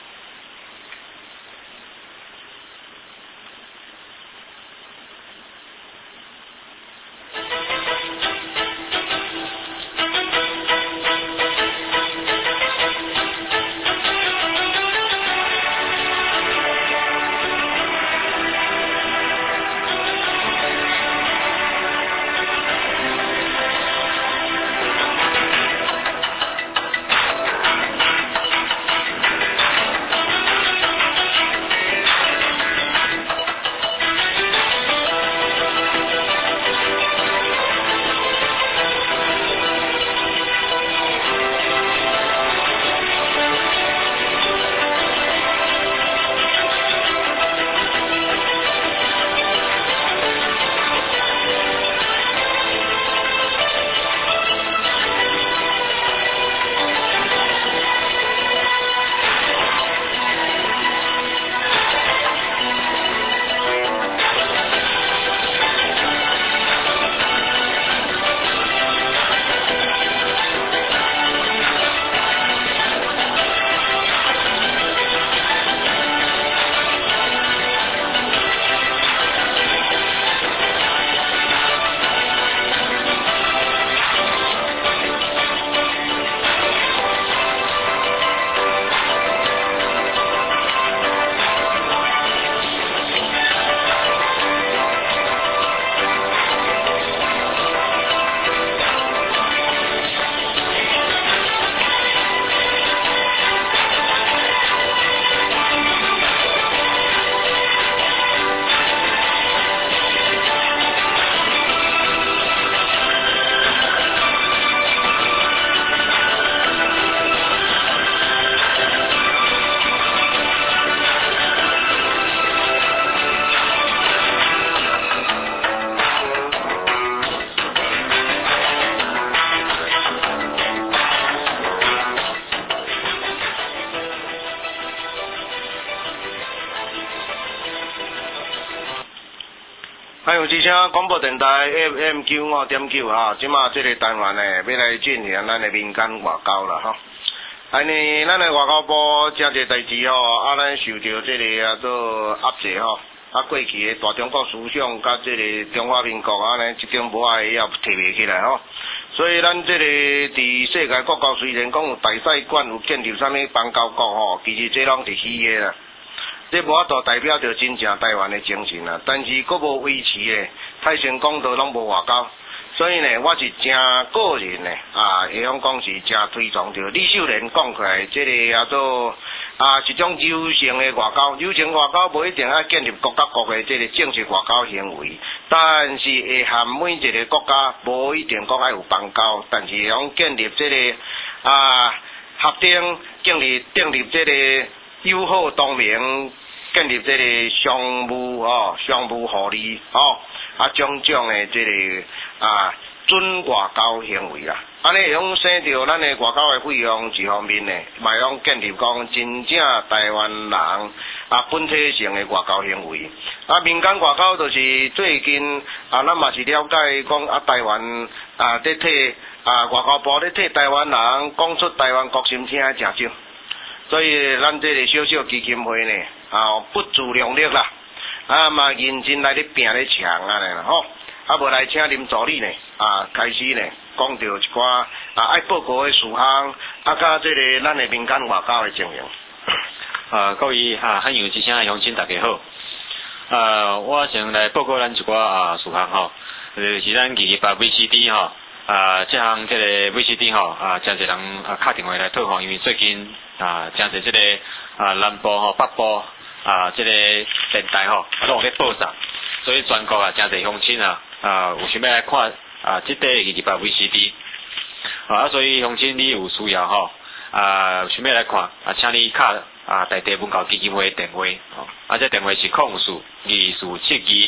还有之声广播电台 F M 九五点九哈，即马即个单元呢要来进行咱的民间外交啦哈。安尼，咱的外交部真侪代志吼，啊，咱受到即个啊做压制吼，啊过去的大中国思想甲即个中华民国安尼，即种无爱也提袂起来吼。所以咱即个伫世界国家虽然讲有大使馆有建立啥物邦交国吼，其实这拢是虚的啦。这无法度代表着真正台湾的精神啊，但是佫无维持的，太成功都拢无外交，所以呢，我是真个人呢，啊，会用讲是真推崇着李秀莲讲出来，这个叫做啊一种柔性的外交，柔性外交无一定要建立国甲国的这个正式外交行为，但是会含每一个国家无一定讲爱有邦交，但是会用建立这个啊合定，建立订立这个。友好同盟，建立这个商务哦，商务互利哦，啊种种的这个啊准外交行为啦，安尼会用省掉咱的外交的费用一方面呢，嘛用建立讲真正台湾人啊本体性的外交行为，啊民间外交就是最近啊咱嘛是了解讲啊台湾啊在替啊外交部咧替台湾人讲出台湾国心听诚少。所以咱这个小小基金会呢，啊不自量力啦，啊嘛认真来咧拼咧抢啊咧吼，啊无来请林助理呢，啊开始呢讲到一寡啊爱报告的事项，啊甲这个咱的民间外交的情形。 啊各位啊汉阳之声的乡亲大家好，啊我先来报告咱一寡啊事项吼，就是咱二二八 V C D 吼。啊，这项这个 V C D 吼，啊，真侪人啊打电话来讨访，因为最近啊，真侪这个啊南部吼、北部啊，这个电台吼，啊，拢咧报上，所以全国啊，真侪乡亲啊，啊，有想要来看啊，这块二二八 V C D， 啊，所以乡亲你有需要吼，啊，想要来看，啊，请你敲啊，台地文教基金会的电话，哦，啊，这电话是空四二四七二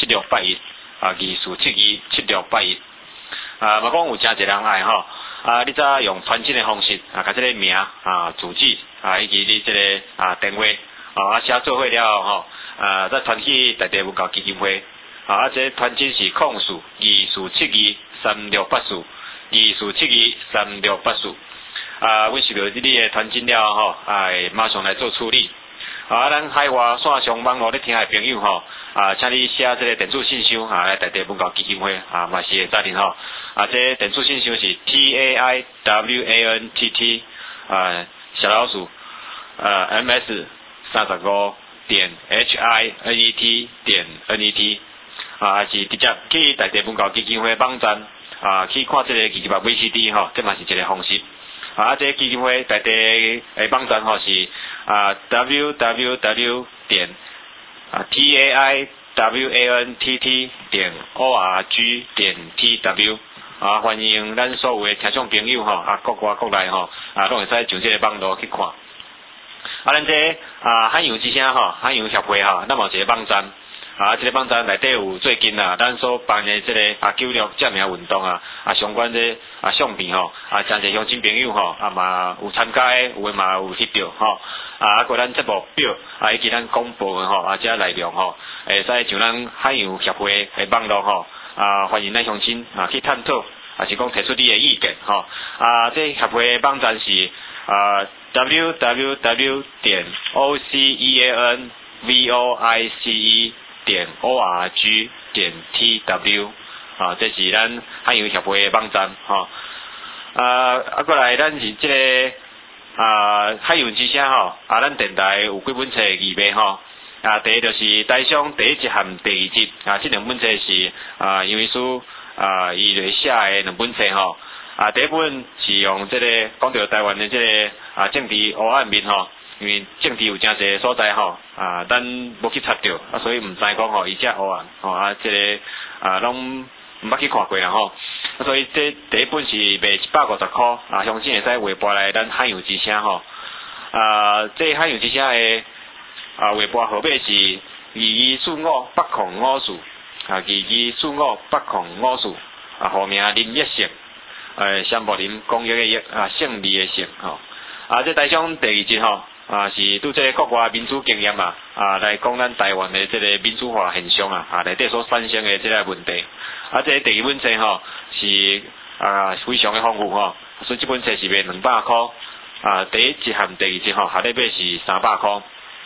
七六八一，啊，二四七二七六八一。啊，嘛讲有真侪人爱吼，啊，你则用传真的方式啊，甲即个名啊、住址啊，以及你即、这个啊电话啊，写做伙了后吼，啊，再传去台地文教基金会。啊，啊，这传真是控诉二四七二三六八四，二四七二三六八四。啊，阮收到你的传真了吼，啊，马上来做处理。啊，咱海外线上网络咧听的朋友吼，啊，请你写这个电子信箱啊，来台地文教基金会啊，嘛是会责任吼。啊，这电子信箱是 T A I W A N T T 啊，小老鼠呃 M S 三十五点 H I N E T 点 N E T 啊，是直接去台地文教基金会网站啊，去看这个二二八 V C D 吼，这嘛是一个方式。啊，这个基金会台地诶网站吼是啊 W W W 点啊 T A I W A N T T 点 O R G 点 T W 啊，欢迎咱所有诶听众朋友吼啊，国外国内吼啊，拢会使上这个网络去看。啊，咱这啊海洋之声吼，海洋协会吼，咱嘛有一个网站。啊，这个网站内底有最近啊，咱所办的这个啊九六证明运动啊，啊相关的啊相片吼，啊真侪乡亲朋友吼，啊嘛有参加的，有诶嘛有翕到吼，啊啊过咱节目表啊以及咱广播的吼，啊这内容吼，会使像咱海洋协会的网络吼，啊欢迎咱乡亲啊去探讨，啊是讲提出你的意见吼，啊这协会的网站是啊 W W W 点 O C E A N V O I C E点 O R G 点 T W 啊，这是咱海洋协会的网站吼。啊，啊过来咱是这个啊海洋之声吼，啊咱电台有几本册预备吼。啊，第一就是台上第一集和第二集啊，这两本册是啊杨秘书啊伊来写的两本册吼。啊，第一本是用这个讲到台湾的这个啊政治黑暗面吼。因为政治有真侪所在吼，啊，咱无去插着，啊，所以毋知讲吼，伊只黑暗，吼啊，这个啊，拢毋捌去看过啦吼，啊，所以这第一本是卖一百五十箍，啊，相信会使回拨来咱海洋之声吼，啊，这海洋之声的啊回拨号码是二二四五八零五四，啊，二二四五八零五四，啊，号名林业成，诶，山木林工业的业，啊，胜利的胜吼，啊，这台上第二集吼。啊，是拄这个国外民主经验啊，啊，来讲咱台湾的这个民主化现象啊，啊，内底所产生的这个问题。啊，这个第二本册吼是啊非常的丰富吼，所以这本册是卖两百块，啊，第一集和第二集吼，下礼拜是三百块。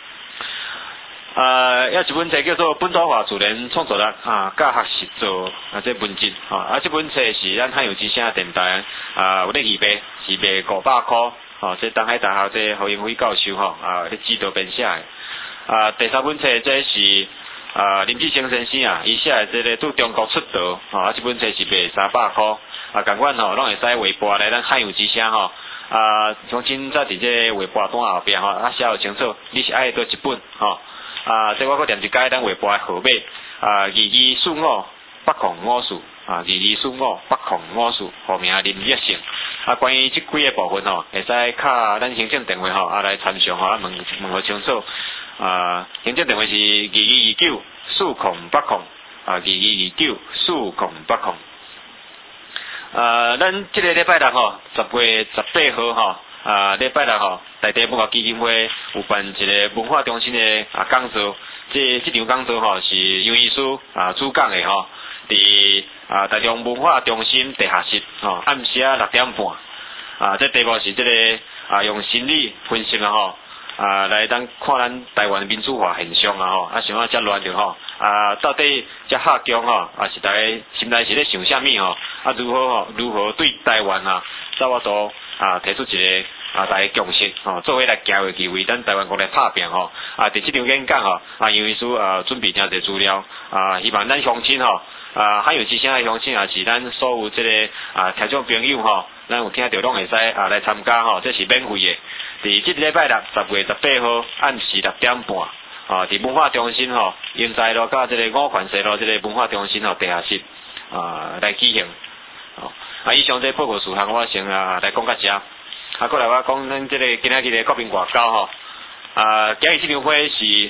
啊，要一本册叫做《本土化自然创作力啊，教学习做啊这文集》啊，啊，这本册是咱海洋之声电台啊有咧预备，是卖五百块。哦，这东海大学这何英辉教授吼啊，咧指导编写的。啊，第三本册这是啊林志清先生啊，伊写的这个拄中国出道，啊，这本册是卖三百块。啊，共款吼，拢会使微博来咱海洋之声吼。啊，相亲则伫这微博单后壁吼，啊写有清楚，你是爱倒一本吼。啊，这我搁念一解咱微博的号码，啊，二二四五八零五四，啊，二二四五八零五四，号名林业成。啊，关于即几个部分吼，会使敲咱行政电话吼，啊来参详吼，啊问问好清楚。啊，行政电话是二二二九四零八零，啊，二二二九四零八零。啊，咱即个礼拜六吼，十月十八号吼，啊礼拜六吼，台地文化基金会有办一个文化中心的啊讲座，这这场讲座吼是杨医师啊主讲的吼。伫啊台中文化中心地下室吼，暗时啊六点半啊，这题目是这个啊用心理分析啊吼啊来当看咱台湾民主化现象啊吼，啊想啊遮乱着吼啊到底遮吓强吼啊是大家心内是咧想啥物吼啊如何吼如何对台湾啊走我做啊提出一个啊大家共识吼，做伙来行下去为咱台湾国来拍拼吼啊伫即场演讲吼啊杨医师啊准备诚侪资料啊，希望咱乡亲吼。啊，海洋之声的乡亲也是咱所有这个啊听众朋友吼，咱有听到拢会使啊来参加吼，这是免费的。伫即礼拜六十月十八号暗时六点半，啊，伫文化中心吼，英才路甲这个五环西路这个文化中心吼地下室啊来举行。哦，啊，以上这报告事项我先啊来讲到遮。啊，过来我讲咱这个今仔日的国民外交吼，啊，今日这场会是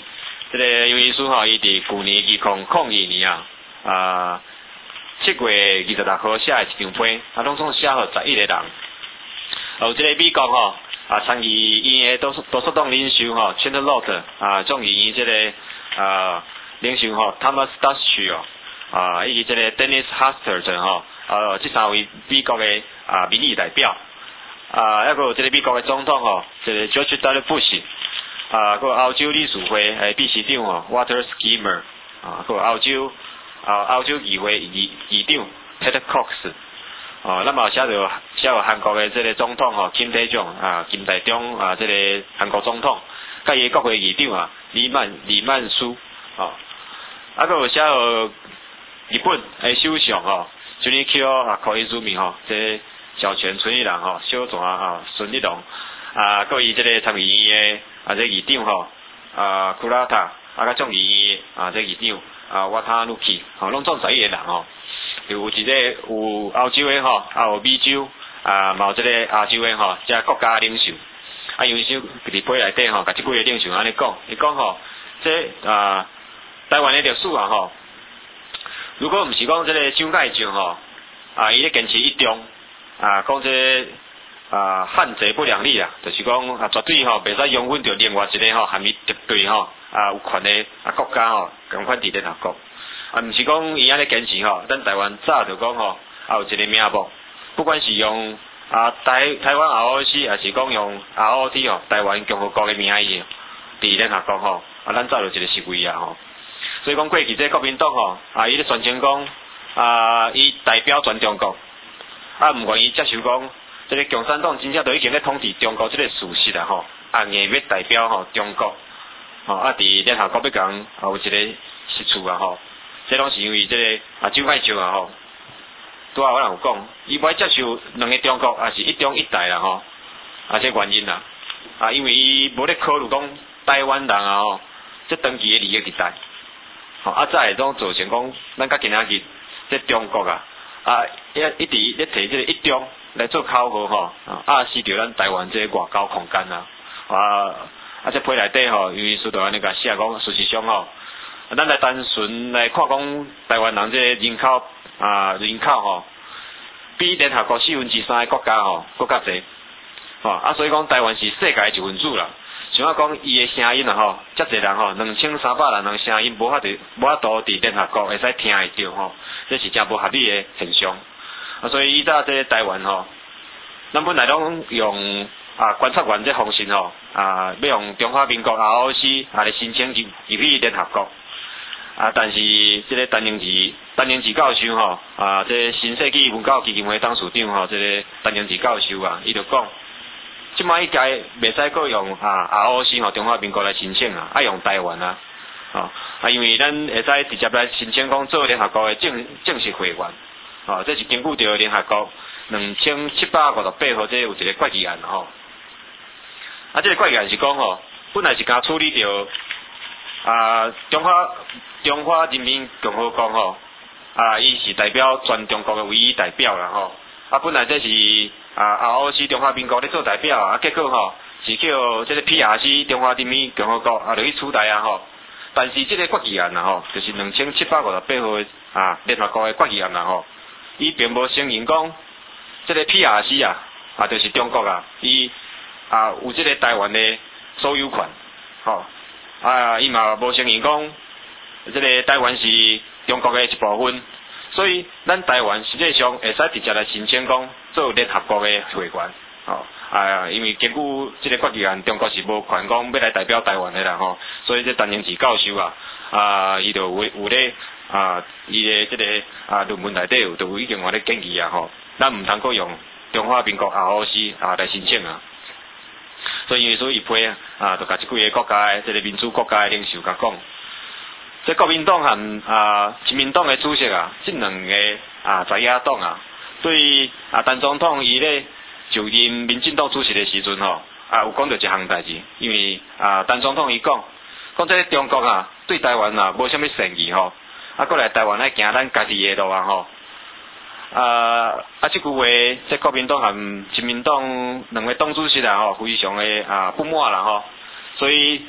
这个杨医师吼，伊伫去年二零零二年啊，啊七月二十六号写的一张批，啊，拢总写互十一个人。有这个美国吼啊，参议院的多数多数党领袖吼 ，Chandler Lott 啊，众议院这个啊领袖吼 ，Thomas Dutch 哦，啊，以及这个 Dennis Hastert 吼，啊，这三位美國嘅啊民意代表，啊，还有这个美國嘅總統吼，这個 George W. Bush， 啊，個歐洲理事會誒秘書長吼 ，Walter Schirmer， 啊，個歐洲啊歐洲議會議議長 Ted Cox， 哦，那麼寫到寫到韓國嘅這個總統吼，金大中啊，金大中啊，這個韓國總統，甲伊國會議長啊，李曼李曼書，哦，啊，個有寫到日本誒首相吼。就你去哦啊，可以入名吼，这小泉纯一郎吼，小泉啊，孙立龙啊，各伊这个参议院的啊，这议长吼啊，库拉塔啊，甲众议院啊，这议长啊，瓦塔努基，吼，拢总十一个人吼，有一个有欧洲的吼，啊有美洲啊，嘛有这个亚洲的吼，即国家领袖，啊，有时伫批内底吼，甲即几个领袖安尼讲，伊讲吼，这啊，台湾的历史啊吼。如果毋是讲这个蒋介石吼，啊，伊咧坚持一中，啊，讲这个啊汉贼不两立啊，就是讲啊绝对吼袂使容忍着另外一个吼含伊敌对吼啊有权的啊国家吼，共款伫联合国，啊毋是讲伊安尼坚持吼，咱台湾早就讲吼啊有一个名目，不管是用啊台台湾 R O C， 还是讲用 R O T 吼，台湾共和国的名义伫联合国吼，啊咱早就一个席位啊吼。所以讲过去这国民党吼，啊，伊咧宣称讲，啊，伊代表全中国，啊，毋愿意接受讲，这个共产党真正都已经咧统治中国这个事实啦吼，啊，硬要代表吼中国，吼，啊，伫联合国要讲啊有一个失处啊吼，这拢是因为这个啊蒋介石啊吼，拄仔我人有讲，伊无爱接受两个中国，啊是一中一台啦吼，啊这原因啦，啊，因为伊无咧考虑讲台湾人啊吼，这长期的利益伫台。吼，啊，再会拢造成讲，咱甲今仔日这中国啊，啊，一一直咧摕这个一中来做口号吼，啊，是着咱台湾这个外交空间啊，啊，啊，这批内底吼，因为苏导安尼甲写讲，事实上吼，咱来单纯来看讲，台湾人这个人口啊，人口吼，比联合国四分之三个国家吼，更较侪，吼，啊，所以讲台湾是世界一份子啦。像我讲，伊的声音啊吼，遮侪人吼，两千三百人人声音无法度无法度伫联合国会使听会着吼，这是真无合理的现象。啊，所以依早这个台湾吼，咱本来拢用啊观察员这方式吼，啊要用中华民国 R O C 啊来申请入入去联合国。啊，但是这个陈英志陈英志教授吼，啊这新世纪文教基金会董事长吼，这个陈英志教授啊，伊就讲。即摆一届袂使阁用啊 R O C 吼中华民国来申请啊，爱用台湾啊，哦啊，因为咱会使直接来申请讲做联合国的正正式会员，哦，这是根据着联合国两千七百五十八号这有一个决议案吼，啊，这个决议案是讲吼，本来是甲处理着啊中华中华人民共和国吼，啊，伊是代表全中国的唯一代表啦吼，啊，本来这是。啊 ，R O C 中华民国咧做代表啊，结果吼是叫这个 P R C 中华人民共和国啊，落去取代啊吼。但是这个决议案啊吼，就是两千七百五十八号啊联合国的决议案啊吼，伊并无承认讲这个 P R C 啊啊，就是中国啊，伊啊有这个台湾的所有权，吼啊，伊嘛无承认讲这个台湾是中国的一部分。所以，咱台湾实际上会使直接来申请讲做联合国的会员，吼、哦，啊，因为根据这个决议案，中国是无权讲要来代表台湾的啦，吼、哦，所以这陈英志教授啊，啊，伊就有有咧啊，伊的这个啊论文内底有就已经有咧建议啊，吼，咱唔通够用中华民国 R O C 啊来申请啊，所以所以伊批啊，就甲即几个国家的这个民主国家的领袖甲讲。这国民党和啊亲民党的主席啊，这两个啊在野党啊，对啊陈总统伊咧就任民进党主席的时阵吼，啊有讲到一项代志，因为啊陈总统伊讲，讲这个中国啊对台湾啊无啥物善意吼，啊过来台湾来行咱家己的路啊吼，啊啊即句话，这国民党和亲民党两个党主席啊吼，非常的啊不满啦吼，所以。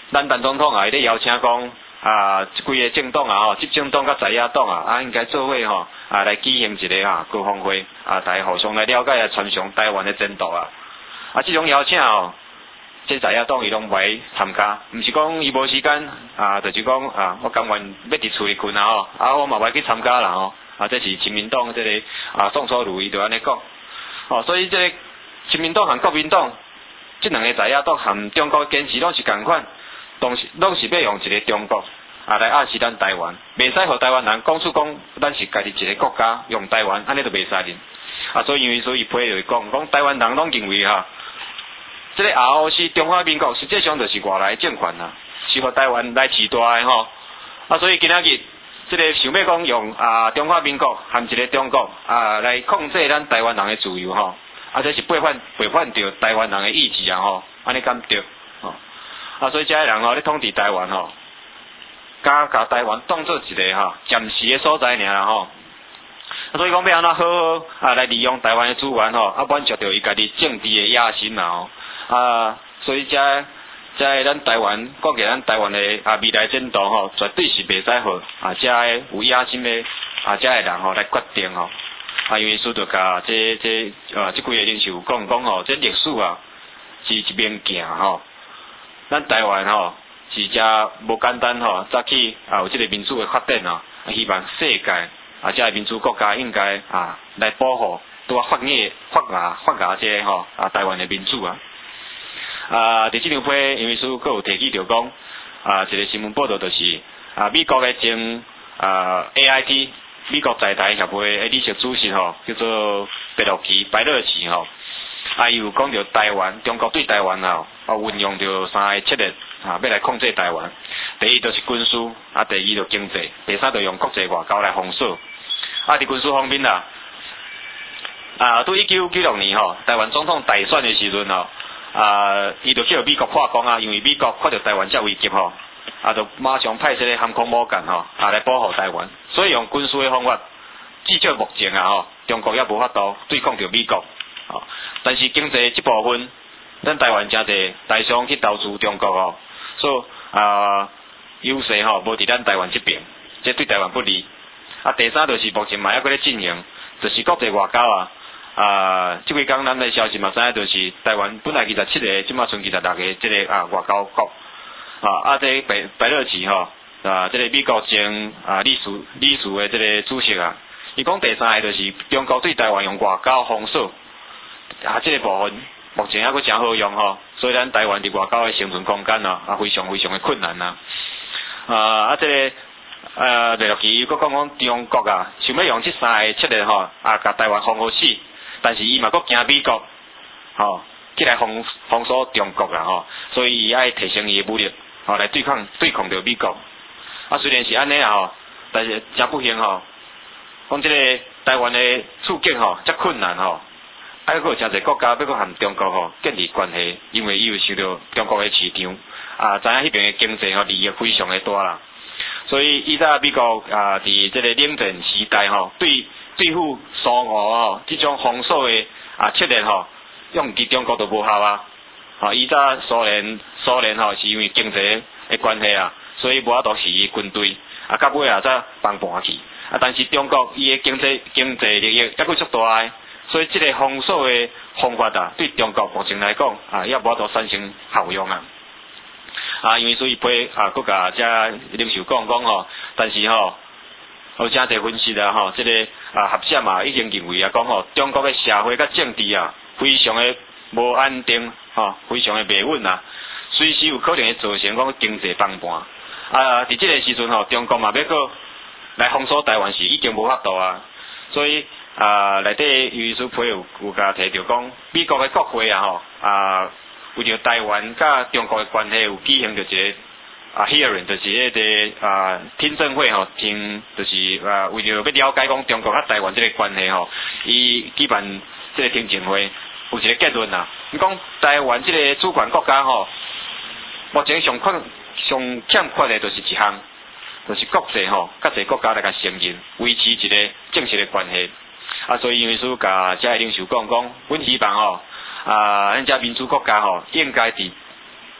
咱陈总统啊，伊咧邀请讲啊，即几个政党啊吼，执政党甲在野党啊，啊应该做伙吼啊来举行一个啊高峰会啊，大家互相来了解啊，传承台湾的前途啊。啊，即种邀请吼，即在野党伊拢袂参加，毋是讲伊无时间啊，就是讲啊，我甘愿要伫厝里困啊吼，啊我嘛袂去参加啦吼。啊，这是亲民党这个啊宋楚瑜伊就安尼讲，哦，所以这个亲民党和国民党这两个在野党和中国坚持拢是共款，拢是拢是要用一个中国啊来压死咱台湾，袂使互台湾人讲出讲咱是家己一个国家用台湾，安尼就袂使哩。啊，所以因为所以批就讲，讲台湾人拢认为哈，这个 R O C 中华民国实际上就是外来政权啦，是互台湾来饲大的吼。啊，所以今仔日。这个想要讲用啊中华民国和一个中国啊来控制咱台湾人的自由吼，啊这是背叛背叛着台湾人的意志啊吼，安尼敢对吼？啊所以这些人吼咧统治台湾吼，甲甲台湾当做一个吼暂时的所在尔啦吼。啊所以讲要安怎好好啊来利用台湾的资源吼，啊满足着伊家己政治的野心啦吼，啊所以这。在咱台湾，国家咱台湾的啊未来前途吼，绝对是袂使互啊遮个有野心的啊遮个人吼来决定吼。啊，因为说着甲这这啊即几个领袖讲讲吼，这历史啊是一面镜吼。咱台湾吼是遮无简单吼，早起啊有即个民主的发展吼，希望世界啊遮个民主国家应该啊来保护，拄啊发热发芽发芽这吼啊台湾的民主啊。啊，伫即张批，因为书佫有提起着讲，啊，一个新闻报道就是啊，美国的前啊 A I T 美国在台协会的理事主席吼，叫做白洛奇白乐奇吼，啊，伊有讲着台湾，中国对台湾啊，啊运用着三个策略啊，要来控制台湾。第一就是军事，啊，第二就经济，第三就用国际外交来封锁。啊，伫军事方面啦，啊，对一九九六年吼，台湾总统大选的时阵吼。啊，伊就叫美国破功啊，因为美国看到台湾这危急吼，啊，就马上派这个航空母舰吼，啊来保护台湾。所以用军事的方法，至少目前啊吼，中国也无法度对抗着美国。哦，但是经济这部分，咱台湾真侪大商去投资中国哦，所以啊优势吼无伫咱台湾这边，这对台湾不利。啊，第三就是目前嘛还搁咧进行，就是国际外交啊。啊，即几工咱的消息嘛，知影就是台湾本来二十七个，即马剩二十六个，即个啊外交国啊，啊，这白白乐奇吼啊，即个美国前啊理事理事的即个主席啊，伊讲第三个就是中国对台湾用外交封锁啊，即个部分目前还阁真好用吼，所以咱台湾伫外交的生存空间啊，啊非常非常的困难呐啊，啊即个。呃，白乐奇佫讲讲中国啊，想要用即三个策略吼，啊，甲台湾封好死。但是伊嘛佫惊美国，吼，起来封封锁中国啦吼，所以伊爱提升伊的武力，吼来对抗对抗着美国。啊，虽然是安尼啊吼，但是真不幸吼，讲即个台湾的处境吼，遮困难吼，啊，佫有真侪国家要佫和中国吼建立关系，因为伊有受到中国的市场，啊，知影迄边的经济吼利益非常的大啦，所以以早美国啊，伫即个冷战时代吼，对。对付苏俄吼，即种封锁的啊策略吼，用伫中国都无效啊。吼，以早苏联苏联吼是因为经济的关系啊，所以无法度是伊军队啊，到尾啊才崩盘去。啊，但是中国伊的经济经济利益还佫足大个，所以即个封锁的方法啊，对中国目前来讲啊，也无法度产生效用啊。啊，因为所以批啊，佫甲遮领袖讲讲吼，但是吼。有真侪分析啊，吼，即、这个啊学者嘛已经认为啊，讲吼，中国的社会甲政治啊，非常的无安定，吼，非常的袂稳啊，随时有可能会造成讲经济崩盘。啊，伫即个时阵吼，中国嘛要搁来封锁台湾是已经无法度啊，所以啊，内底于是批有有甲提到讲，美国的国会啊，吼啊，为着台湾甲中国的关系有举行着一个。啊 ，hearing 就是迄个啊听证会吼，听就是啊为着要了解讲中国甲台湾即个关系吼，伊举办即个听证会有一个结论啦。伊讲台湾即个主权国家吼，目前上缺上欠缺的就是一项，就是国际吼，甲一个国家来甲承认维持一个正式的关系。啊，所以因为说甲遮个领袖讲讲，阮希望吼啊，咱遮民主国家吼应该伫。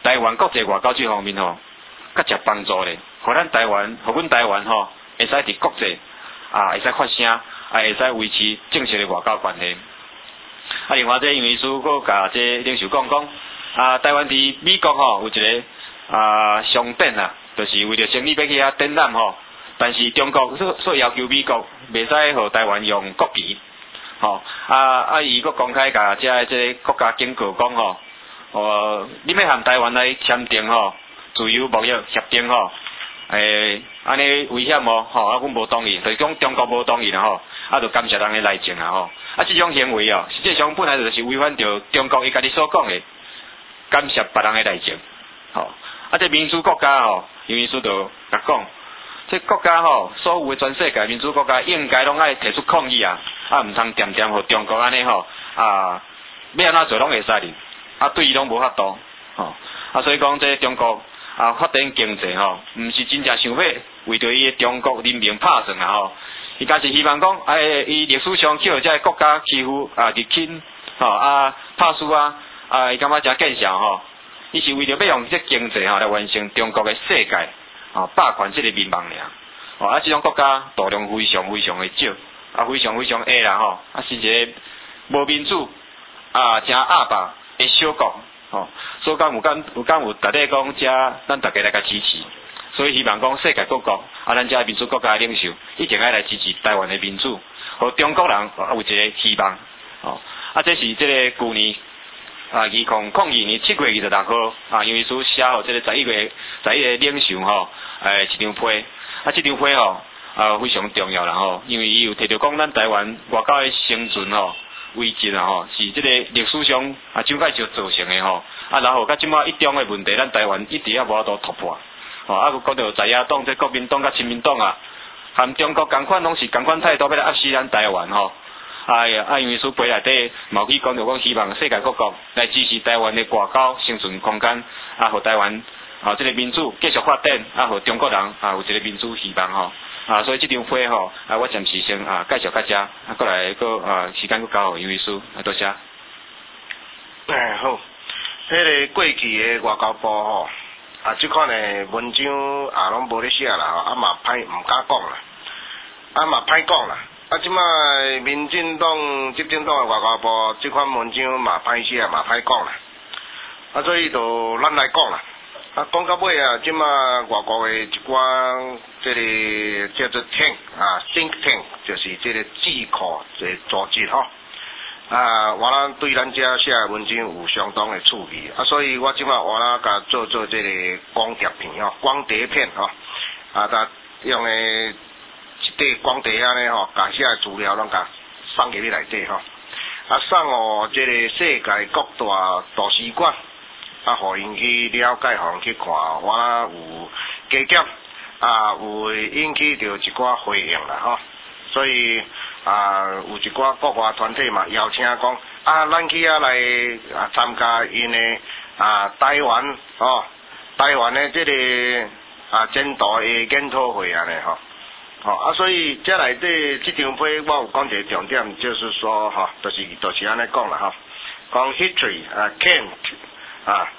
台湾国际外交这方面吼，较有帮助咧，互咱台湾，互阮台湾吼，会使伫国际啊，会使发声，啊，会使维持正式的外交关系。啊，另外这因为书佫甲这领袖讲讲，啊，台湾伫美国吼有一个啊商店啊，就是为着生意要去遐展览吼，但是中国所所要求美国袂使互台湾用国旗。吼、哦、啊啊！伊佫公开甲遮即个国家警告讲吼，哦，你要含台湾来签订吼自由贸易协定吼，诶，安尼危险无？吼、哦，啊，阮无同意，就是讲中国无同意啦吼，啊，就感谢咱的内政啦吼。啊，即种行为哦，实际上本来就是违反着中国伊家己所讲的感谢别人的内政。吼、哦，啊，这民主国家吼，因为说就甲讲。这国家吼，所有的全世界民主国家应该拢爱提出抗议啊！啊，毋通点点互中国安尼吼啊，要安怎做拢会使哩，啊，对伊拢无法度吼啊，所以讲这中国啊发展经济吼，毋是真正想要为着伊中国人民拍算啦吼，伊家是希望讲，哎，伊历史上去互这国家欺负啊入侵吼啊拍输啊啊，伊感觉真见笑吼，伊是为着要用这经济吼来完成中国的世界。哦，霸权这个民望尔，哦啊，这种国家度量非常非常的少，啊，非常非常矮啦吼，啊，是一个无民主啊，真压迫的小国，吼，所以讲有敢有敢有大家讲遮，咱大家来甲支持，所以希望讲世界各国啊，咱遮民主国家的领袖一定爱来支持台湾的民主，和中国人啊有一个希望，哦，啊，这是这个去年。啊，二零零二年七月二十六号，啊，因为所写吼，这个十一月十一个领袖吼，诶，一张批，啊，这张批吼，啊，非常重要啦吼，因为伊有提到讲咱台湾外交的生存吼，危机啦吼，是这个历史上啊，蒋介石造成的吼，啊，然后甲即马一中的问题，咱台湾一直也无法度突破，吼，啊，佮讲到在野党、这国民党甲亲民党啊，含中国共款拢是共款态度，要来压死咱台湾吼。哎呀，啊，因为所背内底毛去讲着讲，希望世界各国来支持台湾的外交生存空间，啊，互台湾啊，这个民主继续发展，啊，互中国人啊有一个民主希望吼，啊，所以这张会吼，啊，我暂时先啊介绍到这，啊，过来个啊时间佫交互杨秘书，啊，多谢。 哎好，迄、那个过去的外交部吼，啊，即款的文章啊拢无咧写啦，啊嘛歹毋敢讲啦，啊嘛歹讲啦。啊，即摆民进党执政党的外交部即款文章嘛歹写嘛歹讲啦，啊，所以就咱来讲啦。啊，讲到尾啊，即摆外国的一寡即个叫做 think 啊 think tank， 就是即个智库嘅组织吼。啊，我咱对咱遮写的文章有相当的趣味，啊，所以我即摆我咱甲做做即个光碟片吼，光碟片吼，啊，甲用诶。一块光碟安尼吼，甲遐资料拢甲送入去内底吼，啊送互即个世界各大图书馆，啊，互因去了解，互因去看，我有加减，啊，有引起着一寡回应啦吼，所以啊，有一寡国外团体嘛邀请讲，啊，咱去遐来啊参加因的啊台湾吼，台湾的即个啊前途的研讨会安尼吼。吼、哦、啊，所以这内底这张批我有讲一个重点，就是说吼，就是就是安尼讲啦吼，讲 history 啊 can't 啊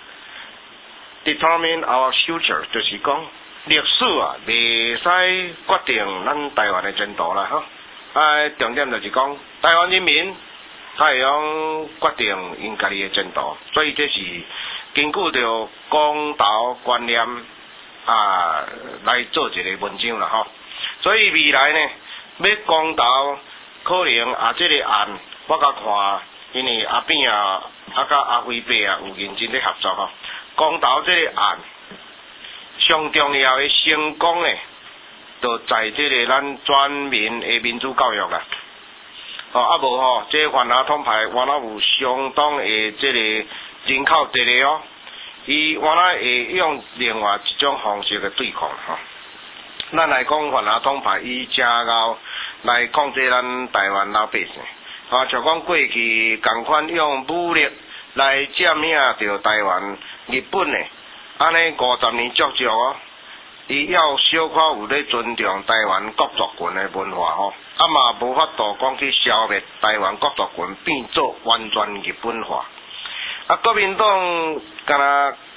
determine our future， 就是讲历史啊袂使决定咱台湾的前途啦吼。啊，重点就是讲台湾人民他会用决定因家己的前途，所以这是根据着公道观念啊来做一个文章啦吼。所以未来呢，要公投可能啊，这个案我甲看，因为阿扁啊、啊甲阿辉伯啊有认真咧合作吼。公投这个案上重要的成功呢，就在这个咱全民的民主教育啦。哦，啊无吼，这个泛亚统派原来有相当的这个人口这个哦，伊原来会用另外一种方式来对抗吼。咱来讲泛亚统派，伊正后来控制咱台湾老百姓，啊，像讲过去共款用武力来占领着台湾，日本呢，安尼五十年足足哦，伊要小可有咧尊重台湾国族群的文化吼，啊嘛无法度讲去消灭台湾国族群，变做完全日本化。啊，国民党敢若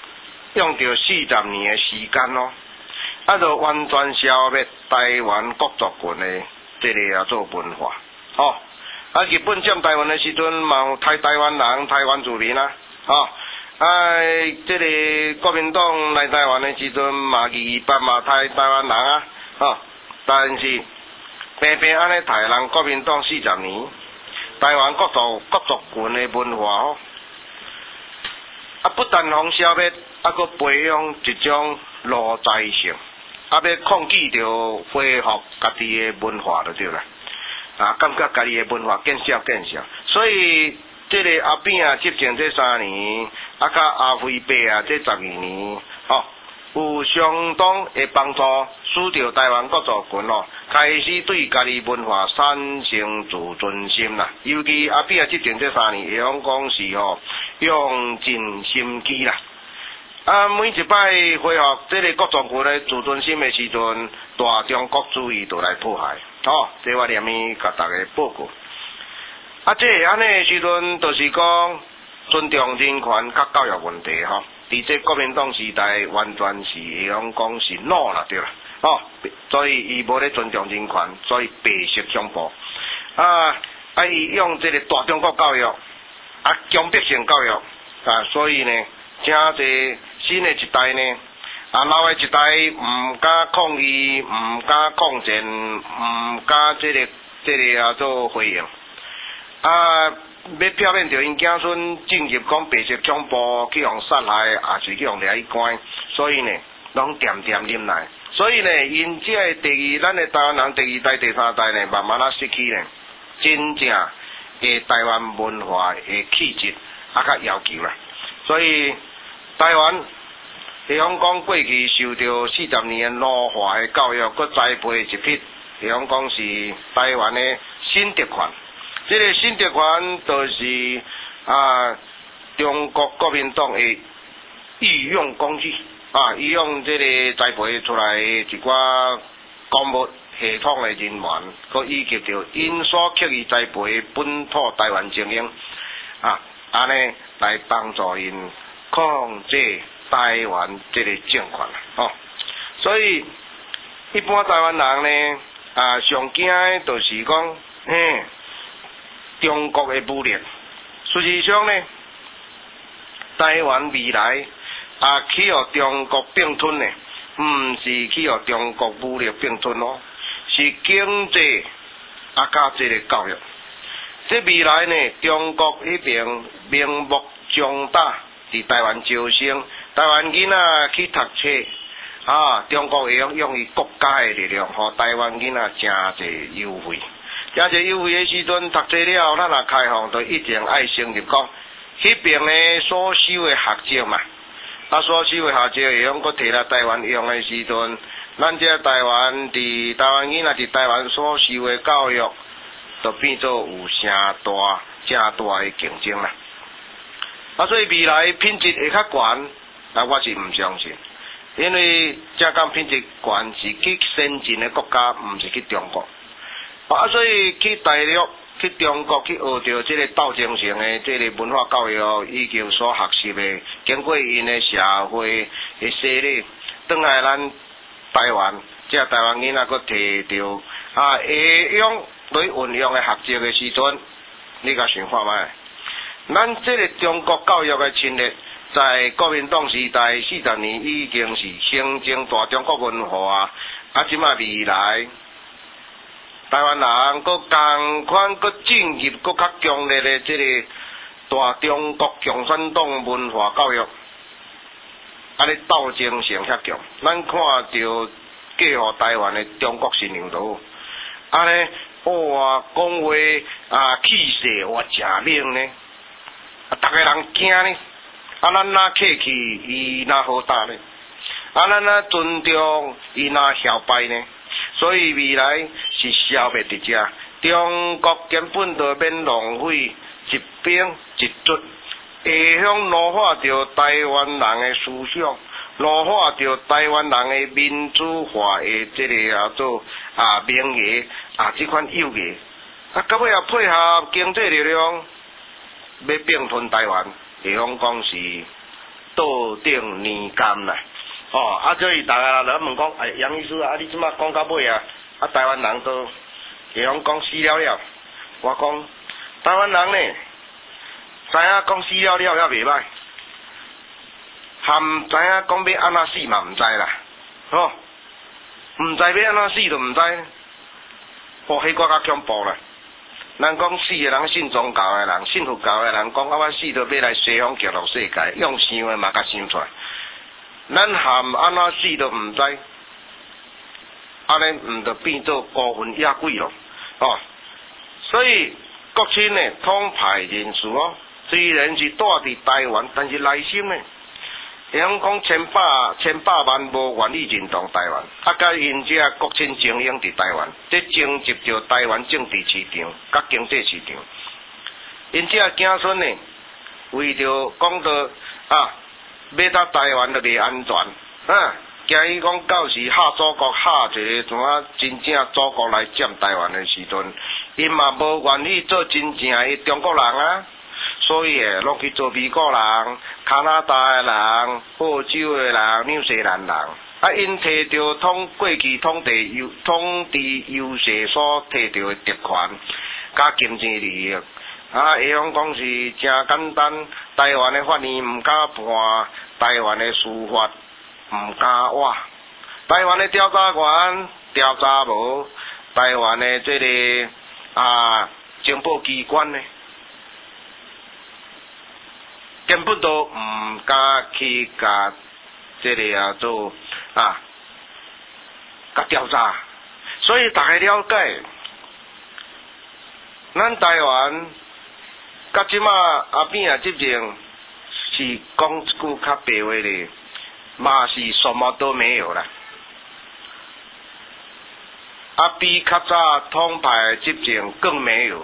用着四十年的时间咯，啊，就完全消灭台湾各族群的这个啊做文化，吼、哦。啊，日本占台湾的时阵，嘛有台台湾人、台湾住民啊，吼、哦。啊，这个国民党来台湾的时阵，嘛二二八嘛台台湾人啊，吼、哦。但是平平安尼台人国民党四十年，台湾各族各族群的文化吼，啊不但互消灭，啊佮培养一种路财性，啊要控制着恢复家己的文化就对啦。啊，感觉家己的文化见少见少，所以这个阿扁啊执政这三年，啊甲阿辉伯啊这十二年，吼、哦。有相当的帮助，使着台湾各族群哦，开始对家己文化产生自尊心啦。尤其阿扁啊执政这三年，会晓讲是吼、哦、用尽心机啦。啊，每一摆恢复这个各族群的自尊心的时阵，大中国主义就来迫害。哦，这我念咪甲大家报告。啊，这安尼的时阵，就是讲尊重人权甲教育问题吼。伫这国民党时代，完全是会用讲是孬啦，对啦，哦，所以伊无咧尊重人权，所以白色恐怖。啊，啊，伊用这个大中国教育，啊，强迫性教育，啊，所以呢，真侪新的一代呢，啊，老的一代毋敢抗议，毋敢抗战，毋敢这个这个啊做回应，啊。要表面着因囝孙进入讲白色恐怖去互杀害，也是去互掠去关，所以呢，拢点点忍耐。所以呢，因这个第二，咱的台湾人第二代、第三代呢，慢慢啊失去呢，真正的台湾文化的气质啊甲要求啦。所以台湾，会晓讲过去受到四十年奴化的教育，佮栽培一批，会晓讲是台湾的新德权。这个新德权就是啊，中国国民党的御用工具啊，御用这个栽培出来一寡公务系统的人员，佮以及着因所刻意栽培本土台湾精英啊，安尼来帮助因控制台湾这个政权哦。所以一般台湾人呢啊，上惊的就是讲，嘿。中国的武力，事实上呢，台湾未来啊去互中国并吞呢，毋是去互中国武力并吞咯，是经济啊加这个教育。这未来呢，中国迄边明目张胆伫台湾招生，台湾囡仔去读册啊，中国会用用伊国家的力量，互台湾囡仔真侪优惠。真侪优惠的时阵，读册了，咱若开放，就一定爱成入讲，迄边的所修的学籍嘛，啊，所修的学籍会用搁摕来台湾用的时阵，咱这台湾伫台湾囡仔伫台湾所修的教育，就变做有声大、正大的竞争啦。啊，所以未来品质会较悬，啊，我是毋相信，因为正讲品质悬是去先进的国家，毋是去中国。啊，所以去大陆、去中国去学着这个斗争性的这个文化教育，以及所学习的，经过因的社会的洗礼，转来咱台湾，这台湾囡仔佫摕着啊会用来运用的学习的时阵，你甲想看卖？咱这个中国教育的侵略，在国民党时代四十年已经是形成大中国文化，啊，即马未来。台湾人佫同款佫进入佫较强烈的这个大中国共产党文化教育，安尼斗争性遐强，咱看到嫁互台湾的中国新娘都，安尼哇讲话啊气势哇真猛呢，啊逐个人惊呢，啊咱哪客气伊哪好打呢，啊咱哪尊重伊哪嚣摆呢？所以未来是消灭伫遮，中国根本就免浪费一兵一卒，会向奴化着台湾人的思想，奴化着台湾人的民主化的这个啊做啊名义啊这款友谊，啊到尾也配合经济力量，要并吞台湾，会向讲是倒顶年干啦。哦，啊，所以大家来问讲，哎，杨医师啊，你即马讲到尾啊，啊，台湾人都会晓讲死了了。我讲，台湾人呢，知影讲死了了也袂歹，含知影讲要安怎死嘛毋知啦，吼，毋知要安怎死就毋知，哦，迄个较恐怖啦。咱讲死的人信宗教的人，信佛教的人讲啊，我死就要来西方极乐世界，用想的嘛甲想出来。咱含安怎死都毋知，安尼毋就变做孤魂野鬼咯，哦。所以国亲呢，统派人士哦，虽然是住伫台湾，但是内心呢，会晓讲千百千百万无愿意认同台湾，啊，甲因遮国亲精英伫台湾，这征集着台湾政治市场、甲经济市场。因遮子孙呢，为着讲到啊，要到台湾就袂安全，啊，惊伊讲到时下祖国下一个怎啊真正祖国来占台湾的时阵。因嘛无愿意做真正的中国人啊，所以诶，拢去做美国人、加拿大诶人、澳洲诶人、纽西兰人。啊，因摕到统过去统治优统治优势所摕到诶特权，甲经济利益。啊，会晓讲是真简单，台湾诶法院毋敢判，台湾诶司法毋敢活，台湾诶调查员调查无，台湾诶这个。啊，情报机关呢，根本都唔敢去甲这个啊做啊，甲调查，所以大家了解，咱台湾甲即马阿扁啊执政是讲一句较白话咧，嘛是什么都没有啦。啊，比较早统派执政更没有。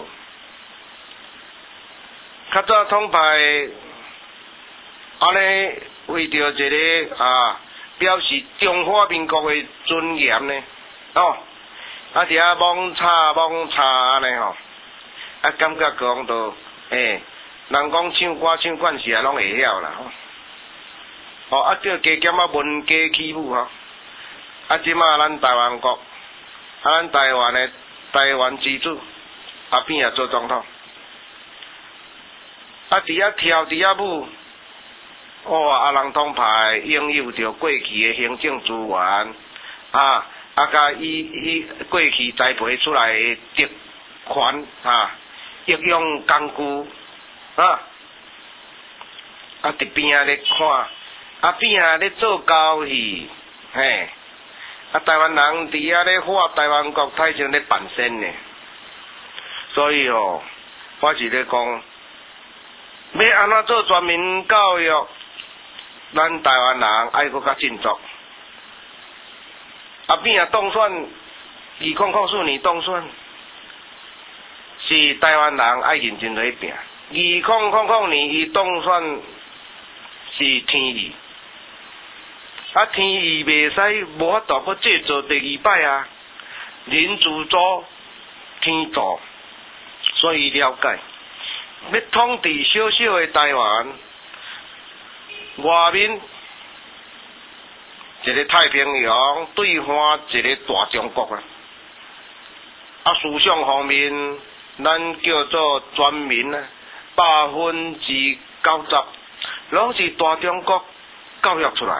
较早统派安尼为着一个啊，表示中华民国的尊严呢，哦，啊伫遐猛插猛插安尼吼，啊感觉讲到，诶、欸，人讲唱歌唱惯势啊，拢会晓啦，哦，啊叫加减啊文家起舞吼，啊即马咱台湾国。啊，咱台湾的台湾之主阿扁也做总统，啊，伫遐跳伫遐舞，哇！啊，人统派拥有着过去的行政资源，啊，啊，甲伊伊过去栽培出来的特权啊，役用工具啊，啊，伫边仔咧看，啊，边仔咧做交易，嘿。啊，台湾人伫遐咧画台湾国太像咧扮仙呢，所以哦，我是咧讲，要安怎做全民教育，咱台湾人爱搁较振作。啊，变啊当选，二零零四年当选，是台湾人爱认真来拼。二零零零年伊当选是天意。啊，天意袂使无法度搁制作第二摆啊，人自作天助，所以了解，要统治小小的台湾，外面一个太平洋对换一个大中国啊。啊，思想方面，咱叫做全民啊，百分之九十拢是大中国教育出来。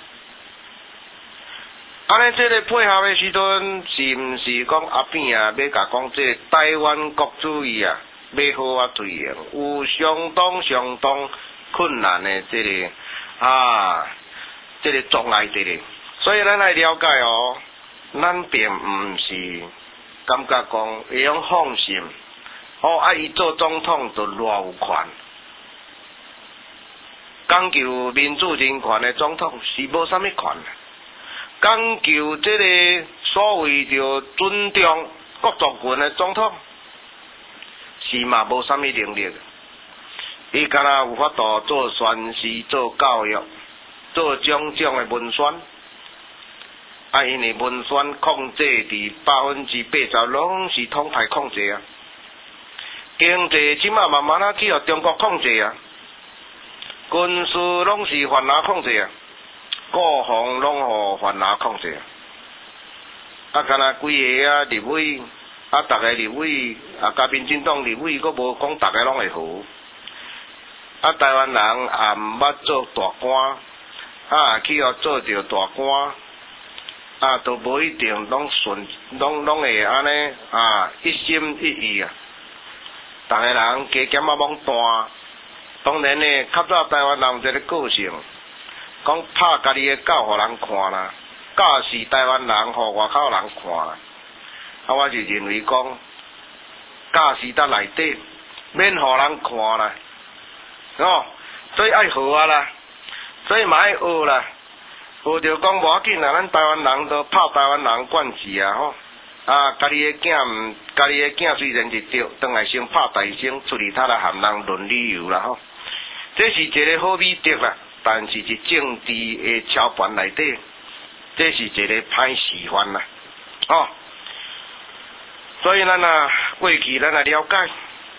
安尼，这个配合的时阵，是毋是讲阿扁啊，要甲讲这个台湾国主义啊，要好啊推行，有相当相当困难的这个啊，这个障碍伫咧。所以咱来了解哦，咱并毋是感觉讲会用放心，哦，啊，伊做总统就偌有权，讲求民主人权的总统是无啥物权。讲求这个所谓着尊重各族群的总统，是嘛无啥物能力。伊敢若有法度做宣誓、做教育、做种种的文宣，啊，因为文宣控制伫百分之八十拢是统派控制啊。经济即马慢慢啊去互中国控制啊。 军事拢是泛蓝控制啊，各方拢互泛蓝控制啊。啊，敢若几个啊立委，啊，逐个立委，啊，甲民进党立委，佫无讲逐个拢会好。啊，台湾人也毋捌做大官，啊，去互做着大官，啊，都无一定拢顺，拢拢会安尼啊，一心一意啊。逐个人加减啊罔单，当然呢，较早台湾人有一个个性，讲拍家己的狗互人看啦。教是台湾人，互外口人看啦。啊，我就认为讲，教是伫内底，免互人看啦。哦，所以爱学啊啦，所以嘛爱学啦。学着讲无要紧啦，咱台湾人都拍台湾人惯势啊吼。啊，家己的囝毋，家己的囝虽然是着，当来先拍大声，出去他来含人论旅游啦吼。这是一个好美德啦，但是是政治的操盘内底。这是一个歹示范啦，哦，所以咱啊过去咱来了解，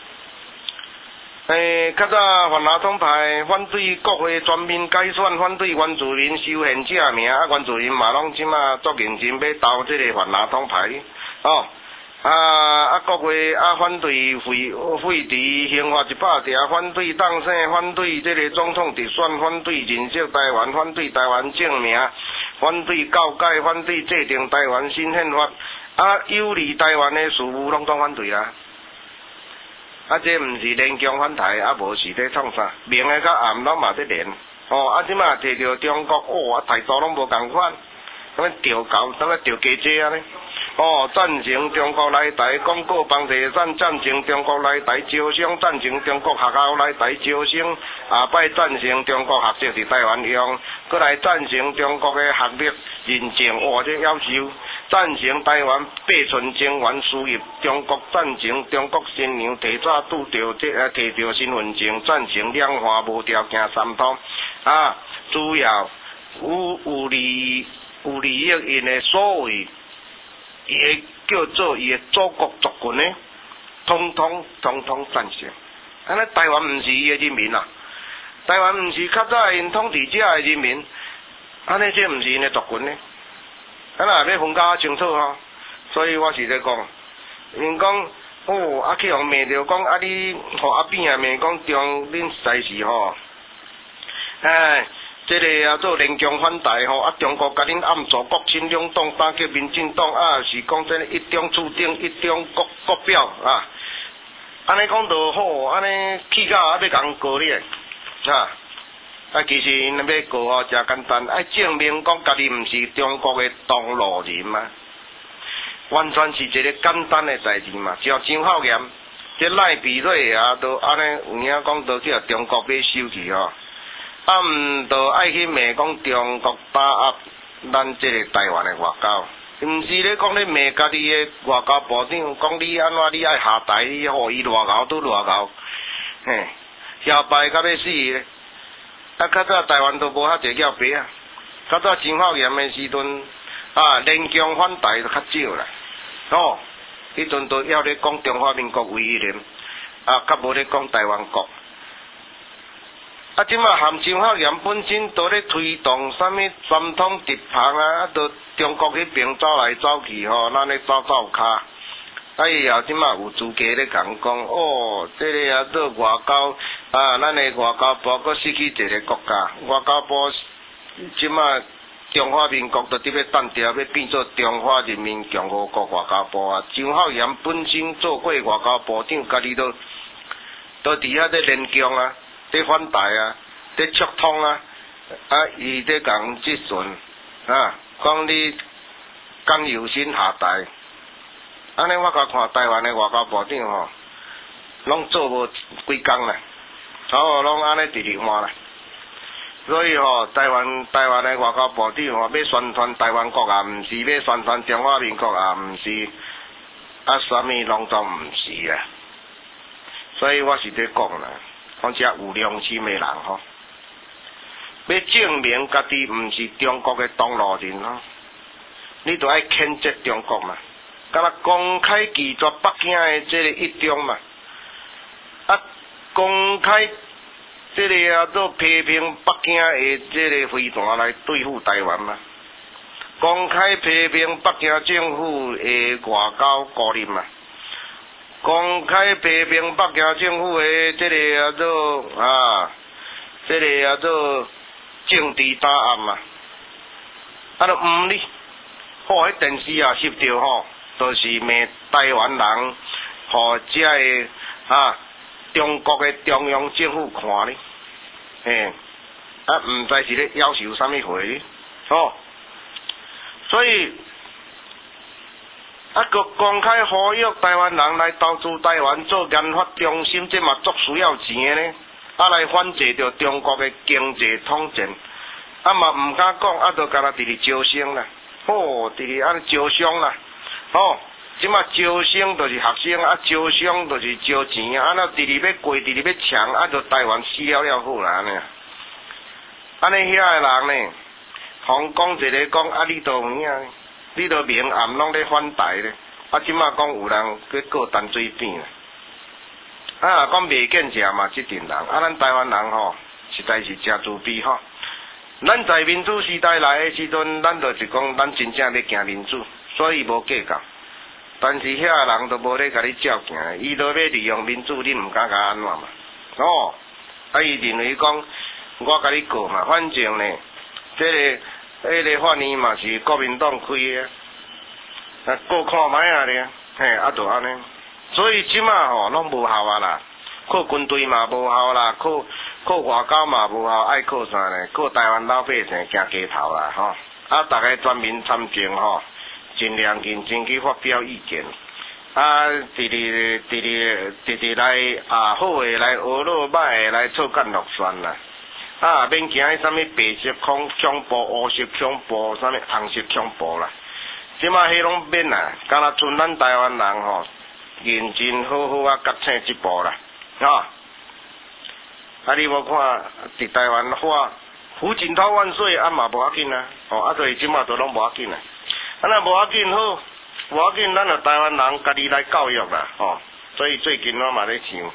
诶，较早泛蓝统派反对国会全面改选，反对原住民修宪正名，啊，原住民嘛拢即马足认真要投即个泛蓝统派，哦，啊啊国会啊反对废废除刑法一百条，反对当选，反对即个总统直选，反对认识台湾，反对台湾证明。反对教改，反对制定台湾新宪法，啊，有利台湾的事务拢总反对啊！啊，这毋是连强反台，啊，无是咧创啥？明个甲暗拢嘛咧连，哦，啊，即马摕着中国，哦，啊，态度拢无共款，什物调高，什物调加济啊咧？哦，赞成中国来台广告房地产，赞成中国来台招商，赞成中国学校来台招生，下摆赞成中国学籍伫台湾用，搁来赞成中国的学历认证或者要求，赞成台湾八寸晶圆输入中国，赞成中国新娘提早拄着这啊摕着身份证，赞成两岸无条件三通，啊，主要有有利有利益因的所谓。伊会叫做伊的祖国族群呢，通通通通赞成。安尼台湾毋是伊的人民啊，台湾毋是较早因统治者的人民，安尼这毋是因的族群呢。安那要分较清楚吼，所以我是咧讲，因讲哦，啊去互骂着讲啊你互阿扁啊骂讲中恁世事吼，哎。这个啊做联强反台吼，啊中国甲恁暗助国亲两党打击民进党，啊是讲这一中注定一中国国表啊，安尼讲就好，安尼气到啊要共告你啊，啊其实因要告哦真简单，爱证明讲家己毋是中国的同路人嘛，完全是一个简单的代志嘛，像张浩炎，这赖比瑞啊都安尼有影讲都叫中国要收去吼。啊，毋着爱去骂讲中国打压咱即个台湾的外交，毋是咧讲咧骂家己的外交部长，讲你安怎你爱下台，你互伊偌牛拄偌牛，嘿，摇摆到要死咧。啊，较早台湾都无遐济摇摆啊，较早真浩炎的时阵，啊，联强反台就较少啦，哦，迄阵都要咧讲中华民国唯一人，啊，较无咧讲台湾国。啊，即马含张浩炎本身都咧推动啥物三通直航啊，啊，都中国迄边走来走去吼，咱咧走走卡。啊，以后即马有资格咧讲讲，哦，这个啊做外交啊，咱的外交部阁失去一个国家，外交部即马中华民国都伫要单调，要变做中华人民共和国外交部啊。张浩炎本身做过外交部长，家己都都伫遐咧联强啊。伫反台啊，伫促通啊，啊，伊伫讲质询啊，讲你江有新下台，安尼我甲看台湾的外交部长吼，拢做无几工啦，哦，拢安尼直直换啦，所以吼，台湾台湾的外交部长吼，要宣传台湾国啊，毋是要宣传中华民国啊，毋是，啊，啥物拢总毋是啊，所以我是伫讲啦。讲遮有良心的人吼，要证明家己毋是中国的同路人吼，你就爱谴责中国嘛，敢若公开拒绝北京的这个一中嘛，啊公开这个啊做批评北京的这个飞弹来对付台湾嘛，公开批评北京政府的外交孤立嘛，公开批评北京政府的这个啊做啊，这个啊做政治打压嘛，啊都唔哩，好迄电视啊翕到吼，都是骂台湾人，互遮个啊。中国的中央政府看哩，嘿，啊，毋知是咧要求啥物货，吼，所以啊，个公开呼吁台湾人来投资台湾做研发中心，这嘛足需要钱的呢，啊，来反制着中国的经济统战，啊嘛毋敢讲，啊，就干那直直招生啦，吼，直直安尼招商啦，吼。即马招生就是学生，啊招商就是招钱，啊那直直要过，直直要抢，啊就台湾死了了好啦安尼。安尼遐个人呢，互讲一个讲，啊你都有影，你都明暗拢咧反台咧，啊即马讲有人去过淡水边啦，啊讲未见食嘛即阵人，啊咱台湾人吼实在是真自卑吼。咱在民主时代来的时阵，咱就是讲咱真正要行民主，所以无计较。但是遐个人都无咧甲你照行，伊都要利用民主，你毋敢甲安怎嘛？哦，啊伊认为讲我甲你过嘛，反正呢，这个迄个法院嘛是国民党开的，啊过看卖啊咧，嘿，啊就安尼。所以即马吼拢无效啊啦，靠军队嘛无效啦，靠靠外交嘛无效，爱靠啥呢？靠台湾老百姓行街头啦，吼，啊逐个全民参政吼。尽量认真去发表意见，啊，直直直直直直来啊，好诶来学咯，歹诶来错干落选啦，啊，免惊迄啥物白色恐恐怖、黑色恐怖、啥物红色恐怖啦，即马迄拢免啦，敢若剩咱台湾人吼，认真好好啊，觉醒一步啦，吼，啊，你无看伫台湾话，胡锦涛万岁，啊嘛无要紧啊，哦，啊，所以即马都拢无要紧啊。啊，那无要紧好，无要紧，咱就台湾人家己来教育啦，吼。所以最近我嘛咧想，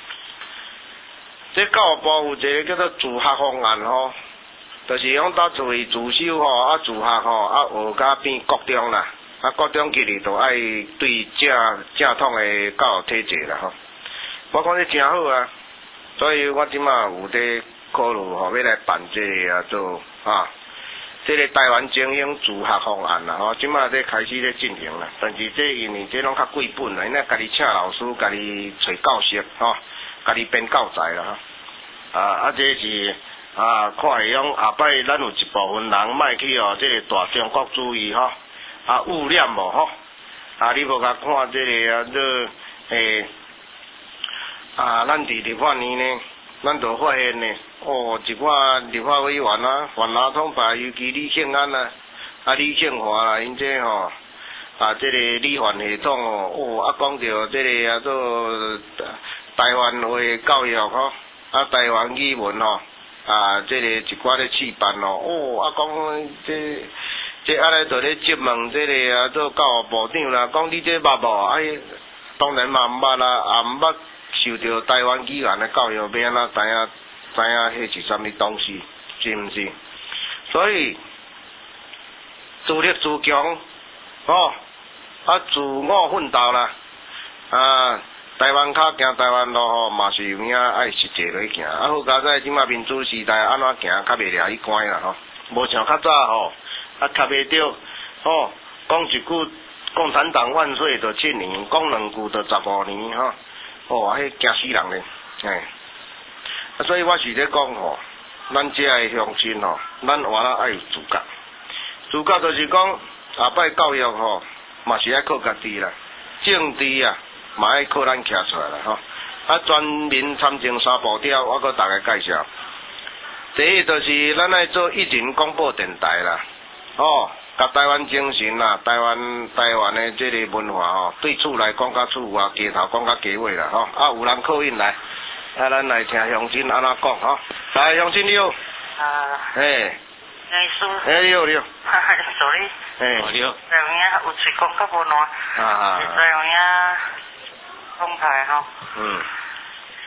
这教育部有一个叫做自学方案吼，就是讲到自己自修吼，啊自学吼，啊学甲变国中啦，啊国中其实就爱对正正统的教育体制啦吼。我看这真好啊，所以我即马有在考虑吼，要来办这个啊做啊。这个台湾精英自学方案啦，吼，即马在开始咧进行啦。但是这因为这拢较贵本啦，因为家己请老师，家己找教室，吼，家己编教材啦，吼。啊啊，这是啊，看会用下摆咱有一部分人卖去哦，这个大中国主义吼，啊污染无吼，啊你无甲看这个啊，这诶啊，咱伫立法院呢，咱就发现呢。哦，一寡立法委员啊，泛蓝统派，尤其李庆安啊，啊李庆华啦，因这吼啊，这个理法系统哦，哦啊讲到这个啊做台湾话教育吼，啊台湾语文吼，啊这个一寡咧试办哦，哦啊讲这这啊咧就咧质问这个啊做教育部长啦，讲你这捌无？哎，当然嘛毋捌啦，啊毋捌受到台湾语言的教育，要安怎知影？知影迄是啥物东西，是毋是？所以自立自强，吼、哦，啊自我奋斗啦，啊台湾脚行台湾路吼，嘛是有影爱实际落去行。啊好佳哉，即马民主时代安怎行，较袂掠去关啦吼，无像较早吼，啊较袂着，吼讲一句共产党万岁就七年，讲两句就十五年吼，哦啊迄惊死人咧，哎。啊，所以我是咧讲吼，咱遮个乡亲吼，咱活啦爱有自觉，自觉就是讲下摆教育吼，嘛是爱靠家己啦，政治啊嘛爱靠咱徛出来啦吼。啊，全民参政三步调，我搁大家介绍。第一就是咱爱做一人广播电台啦，哦，甲台湾精神啦，台湾台湾的这个文化吼，对厝内讲甲厝外，街头讲甲街尾啦吼。啊，有人靠印来。啊，咱来听乡亲安怎讲吼，来乡亲你好， 啊， 嘿， 你叔， 嘿你好你好， 哈哈，sorry， 嘿，你好， 在有影有喙讲较无烂， 啊啊， 在有影讲台吼， 嗯，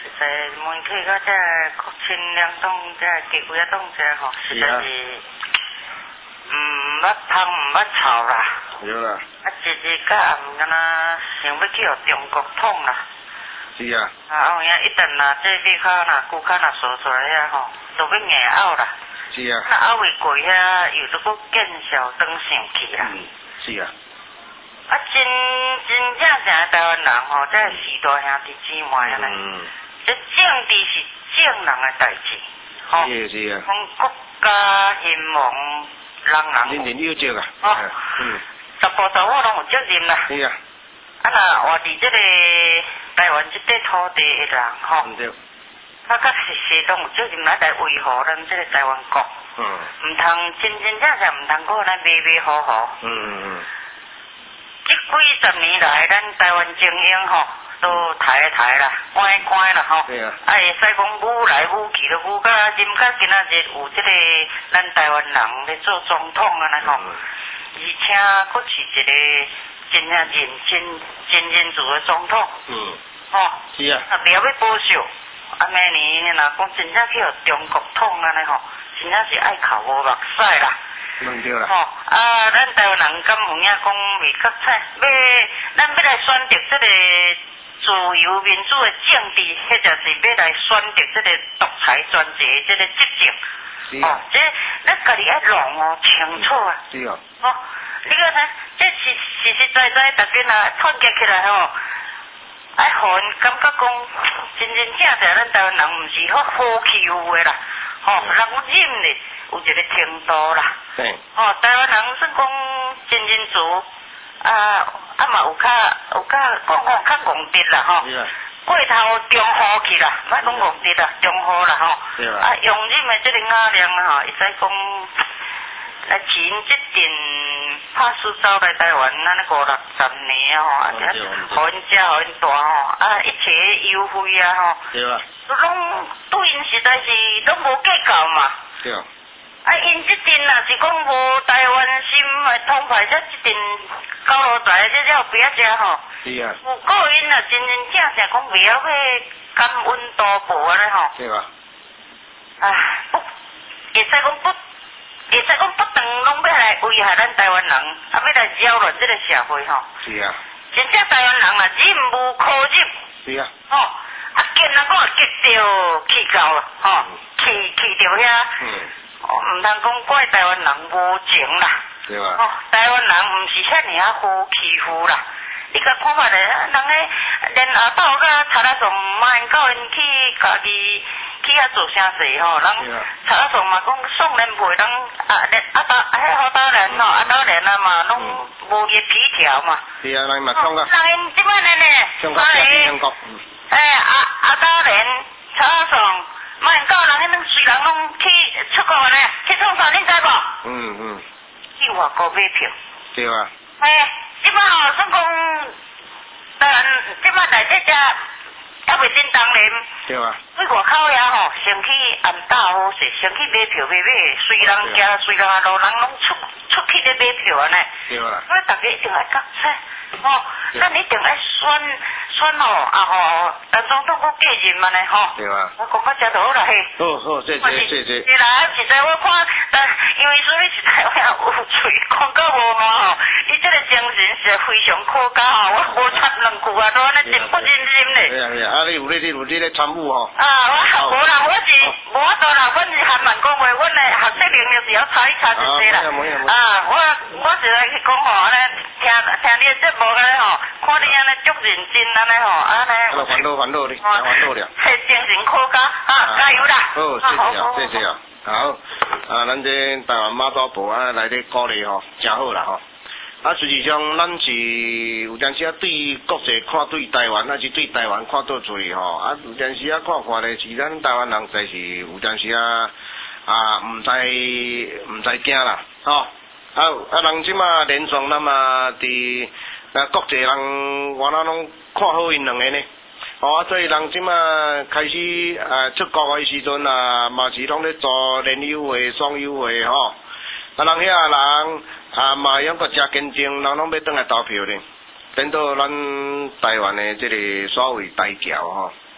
在媒体甲这国庆两党这机会啊党这吼，实在是唔捌芳唔捌臭啦。 对啦。 啊，日日甲暗敢若想要去互中国统啦。 是啊。 啊，后影一旦若这你骹若骨骹若缩出来遐吼，都要硬拗啦。 是啊。 那拗未过遐，又都搁见笑登上去啦。 嗯，是啊。 啊，真真正正的台湾人吼，这是四大兄弟姊妹安尼。 嗯。 这政治是正人的代志，吼。 是是啊。 讲国家兴亡，人人。 人人有责啊。 哦。 嗯。 十步十户拢有责任啦。 是啊。 啊，若活伫这个台湾这块土地的人吼， 嗯对。 他确实是拢有责任来来维护咱这个台湾国。 嗯。 唔通真真正正唔通搁来迷迷糊糊。 嗯嗯嗯。 这几十年来，咱台湾精英吼都抬来抬啦，关关啦吼。 对啊。 啊，会使讲武来武去都武到今到今仔日有这个咱台湾人咧做总统安尼吼，而且佫是一个真正认真真认真的总统。 嗯。 吼。 是啊。 啊，不要要保守，啊，明年若讲真正去互中国统安尼吼，真正是爱哭无目屎啦。 嗯对啦。 吼、哦，啊，咱台湾人敢有影讲未觉彩，要咱要来选择这个自由民主的政治，或者是要来选择这个独裁专制的这个执政。 是啊。 哦，这咱家己爱弄哦清楚啊。 是啊。 哦，你看呢，这实实实在在，大家若团结起来吼，爱互因感觉讲真真正正咱台湾人毋是好好欺负的啦，吼、哦，人有忍咧，有一个程度啦。 对。 哦，台湾人算讲真认足，啊啊嘛有较有较讲讲较戆直啦吼，过头中和去啦，莫讲戆直啦，中和啦吼。 对啊。 啊，用忍的这个雅量吼，会使讲来饲因这阵拍输走来台湾，咱咧五六十年吼，啊，互因食互因大吼，啊，一切优惠啊吼。 对啊。 拢对因实在是拢无计较嘛。 对啊。 啊，因这阵若是讲无台湾心的通派，这这阵高楼台这了不要食吼。 是啊。 有个因若真真正正讲不要去感恩多薄安尼吼。 对啊。 啊，不，会使讲不，会使讲不当拢要来危害咱台湾人，啊要来扰乱这个社会吼。 是啊。 真正台湾人啊，忍无可忍。 是啊。 吼、哦，啊见啊讲激到气到了，吼、气气到遐。嗯。哦，唔通讲怪台湾人无情啦， 对吧？ 哦，台湾人唔是遐尔啊好欺负啦。你甲看法咧，人咧连阿斗甲查拉松嘛，因教因去家己去遐做啥事吼，人查拉松嘛讲送人陪人啊，连阿斗迄好斗人吼，阿斗人啊嘛，拢无热皮条嘛。 是啊，人嘛讲啊。 人因即摆咧呢， 中国中国。 诶，阿阿斗人查拉松。莫教人迄种随人拢去出国呢，去创啥，你知无？ 嗯嗯。 去外国买票。 对啊。 嘿，即摆吼算讲，当然即摆内底只还袂真当然。 对啊。 去外口遐吼，先去按打好势，先去买票买买，随人行随人路，人拢出出去咧买票安尼。 对啊。 所以大家一定爱觉醒，吼，咱一定爱选选吼，啊吼，当总统搁继任嘛呢吼。 对啊。 我讲到遮就好啦嘿。 好好，谢谢谢谢。 是啦，实在我看，但因为说你是台湾有嘴，讲到无嘛吼，你这个精神是非常可嘉吼，我无插两句啊，都安尼真不认真咧。 是啊是啊，啊你有你你有你咧参与吼。 啊，我无啦，我是无法度啦，阮是韩文讲话，阮的学习能力是要查一查一些啦。啊，我我是来去讲吼，安尼听听你的节目安尼吼，看你安尼足认真安尼吼，安尼。 啊，烦恼烦恼哩，烦恼了。 嘿，精神可嘉啊，加油啦！ 好，谢谢啊，谢谢啊。好，啊，咱这台湾马祖部啊来咧鼓励吼，真好啦吼。啊，实际上咱是有阵时啊对国际看对台湾，还是对台湾看倒出去吼。啊，有阵时啊看法咧是咱台湾人在是有阵时啊啊唔知唔知惊啦，吼。啊啊，人即马连续那么伫啊国际人原来拢看好因两个呢。哦，啊，所以人即马开始呃出国的时阵啊，嘛是拢咧做联友会、双友会吼。啊，人遐人啊嘛样个真坚定，人拢要倒来投票咧，等到咱台湾的即个所谓台侨吼。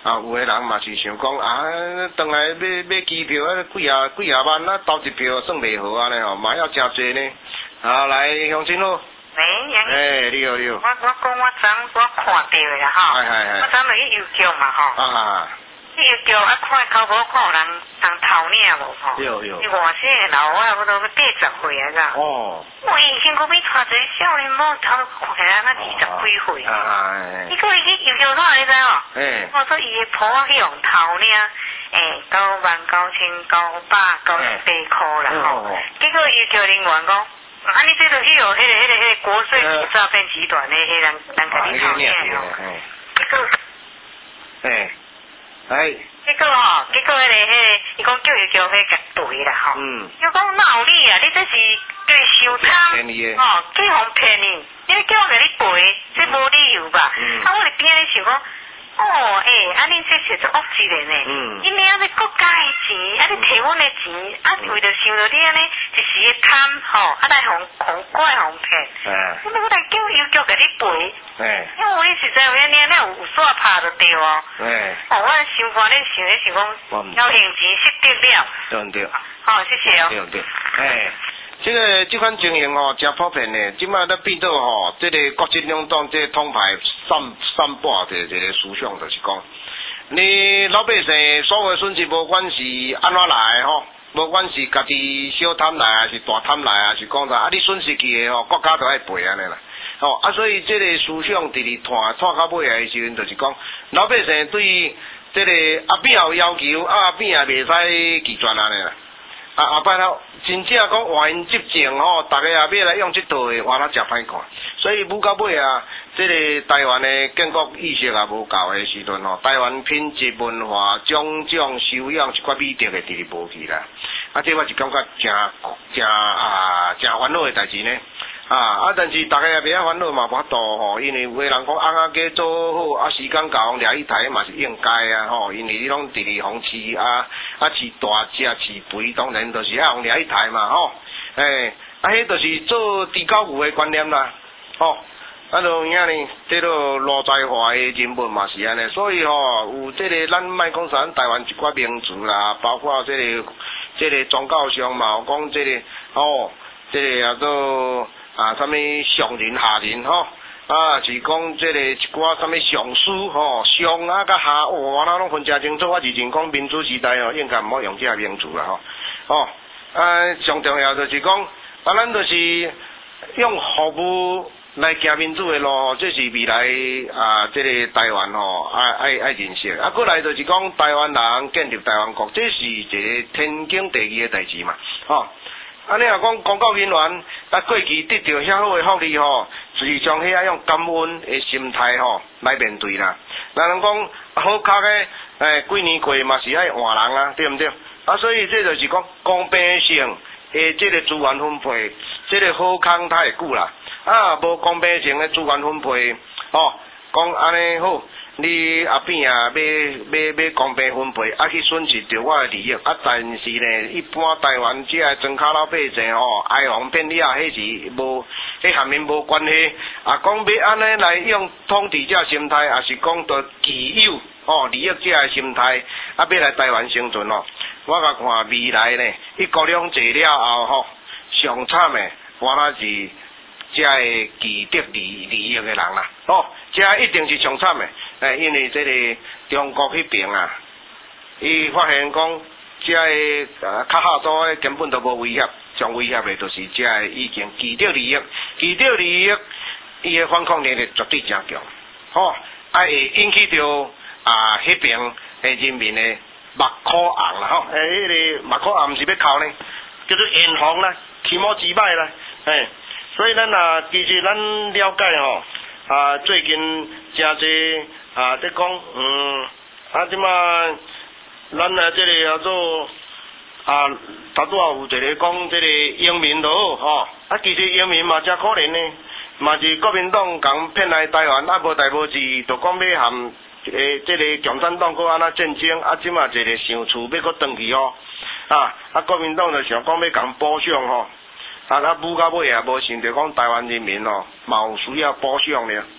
啊，有诶人嘛是想讲啊，转来买买机票啊，几啊几啊万啊，投一票算袂好安尼吼，嘛要诚济呢。啊，来乡亲好。 喂，杨。 诶，你好你好。 我我讲我昨我看到诶啦吼。 系系系。 我昨落去邮局嘛吼。 啊。 去邮局啊，看口口看有人人头领无吼。 有有。 伊外省诶老外，我都要八十岁啊，咋？ 哦。 我以前可比带一个少年某头看起来那二十几岁。 啊。 伊个伊去邮局看，你知无？ 诶。 我说伊诶婆仔去用头领。诶，九万九千九百九十八块啦吼，结果伊叫人员讲，啊你这个去哦，迄个迄个迄个国税局诈骗集团的迄人人甲你讨厌哦，结果， 诶，哎， 结果吼，结果迄个迄个，伊讲叫伊叫迄个对啦吼， 嗯， 伊讲哪有理啊？你这是对收仓，哦，去互骗你，你叫我甲你赔，这无理由吧？啊，我伫边咧想讲。哦，诶、欸，啊，恁这是做恶质的呢，嗯，因为啊，你国家的钱，啊，你摕阮的钱，啊，为着想着你安尼一时的贪，吼，啊来互互怪互骗，嗯，你要来叫邮局给你赔，哎，因为我实在有遐你那有煞拍就对哦，哎，哦，我想法咧想咧想讲，要用钱失得了， 对唔对？ 好，谢谢哦， 对唔对？哎。这个这款情形吼，真普遍的，即摆咧变到吼，这个国际两党这统派散散播的这个思想，就是讲，你老百姓所有损失，无管是安怎来吼，无管是家己小贪来，还是大贪来，还是讲啥，啊，你损失去的吼，国家都爱赔安尼啦。吼啊，所以这个思想伫咧拖拖到尾的时阵，就是讲老百姓对这个阿扁有要求，啊阿扁也袂使拒绝安尼啦。啊后摆头真正讲换因执政吼，大家也要来用这套的，话那真歹看。所以舞到尾啊，这个台湾的建国意识也无够的时阵吼，台湾品质文化种种修养一寡美德的伫咧无去啦。啊，这我是感觉真真啊真烦恼的代志呢。啊啊！但是大家也袂晓烦恼嘛，无法度吼，因为有个人讲翁仔家做好，啊时间到掠去台嘛是应该啊吼，因为你拢伫咧互饲啊啊饲大只饲肥，当然就是爱互掠去台嘛吼，诶、啊，迄就是做地沟牛的观念啦，吼，啊就影呢，这个路在化的人物嘛是安尼，所以吼有这个咱莫讲啥，台湾一寡名词啦，包括这个这个宗教上嘛，有讲这个吼，这个叫做。啊，什么上人下人吼，啊是讲这个一寡什么上师吼，上啊甲下，哇，那拢分真清楚。我之前讲民主时代吼，应该毋好用这个名词啦吼。哦，啊，上重要就是讲，啊，咱就是用服务来行民主的路，这是未来啊，这个台湾吼爱爱爱认识。啊，过来就是讲台湾人建立台湾国，这是一个天经地义的代志嘛，吼。啊，你若讲公告人员啊，过去得到遐好的福利吼，就是将遐用感恩的心态吼来面对啦。咱人讲好卡的，诶，几年过嘛是爱换人啊，对毋对？啊，所以这就是讲公平性的这个资源分配，这个好康它会久啦。啊，无公平性的资源分配，吼，讲安尼好。你阿扁啊，要要要公平分配，啊去损失着我的利益，啊但是呢，一般台湾这个庄脚老百姓吼，哀鸿遍野，迄是无，迄含面无关系。啊，讲要安尼来用统治者心态，也是讲着既有哦利益者的心态，啊要来台湾生存哦。我甲看未来呢，一国两制了后吼，上惨的，我那是这个既得利利益的人啦，哦，这一定是上惨的。诶，因为这个中国迄边啊，伊发现讲，这个啊较好多的根本都无威胁，上威胁的就是这个已经既得利益，既得利益，伊的反抗能力绝对真强，吼、哦，啊会引起着啊迄边的人民的目眶红啦，吼，诶，迄、那个目眶红是要哭呢，叫做眼红啦，起毛几摆啦，诶，所以咱啊，其实咱了解吼。啊，最近真济啊，在讲，嗯，啊，即马咱啊，这个叫做啊，头拄也有一个讲这个英民就好，吼，啊，其实英民嘛真可怜呢，嘛是国民党讲骗来台湾，啊，无代无志，就讲要含诶，这个共产党搁安那战争，啊，即马一个想厝要搁转去吼，啊，啊，国民党就想讲要共补偿吼。啊！啊，舞到尾也无想着讲台湾人民哦，嘛有需要补偿了。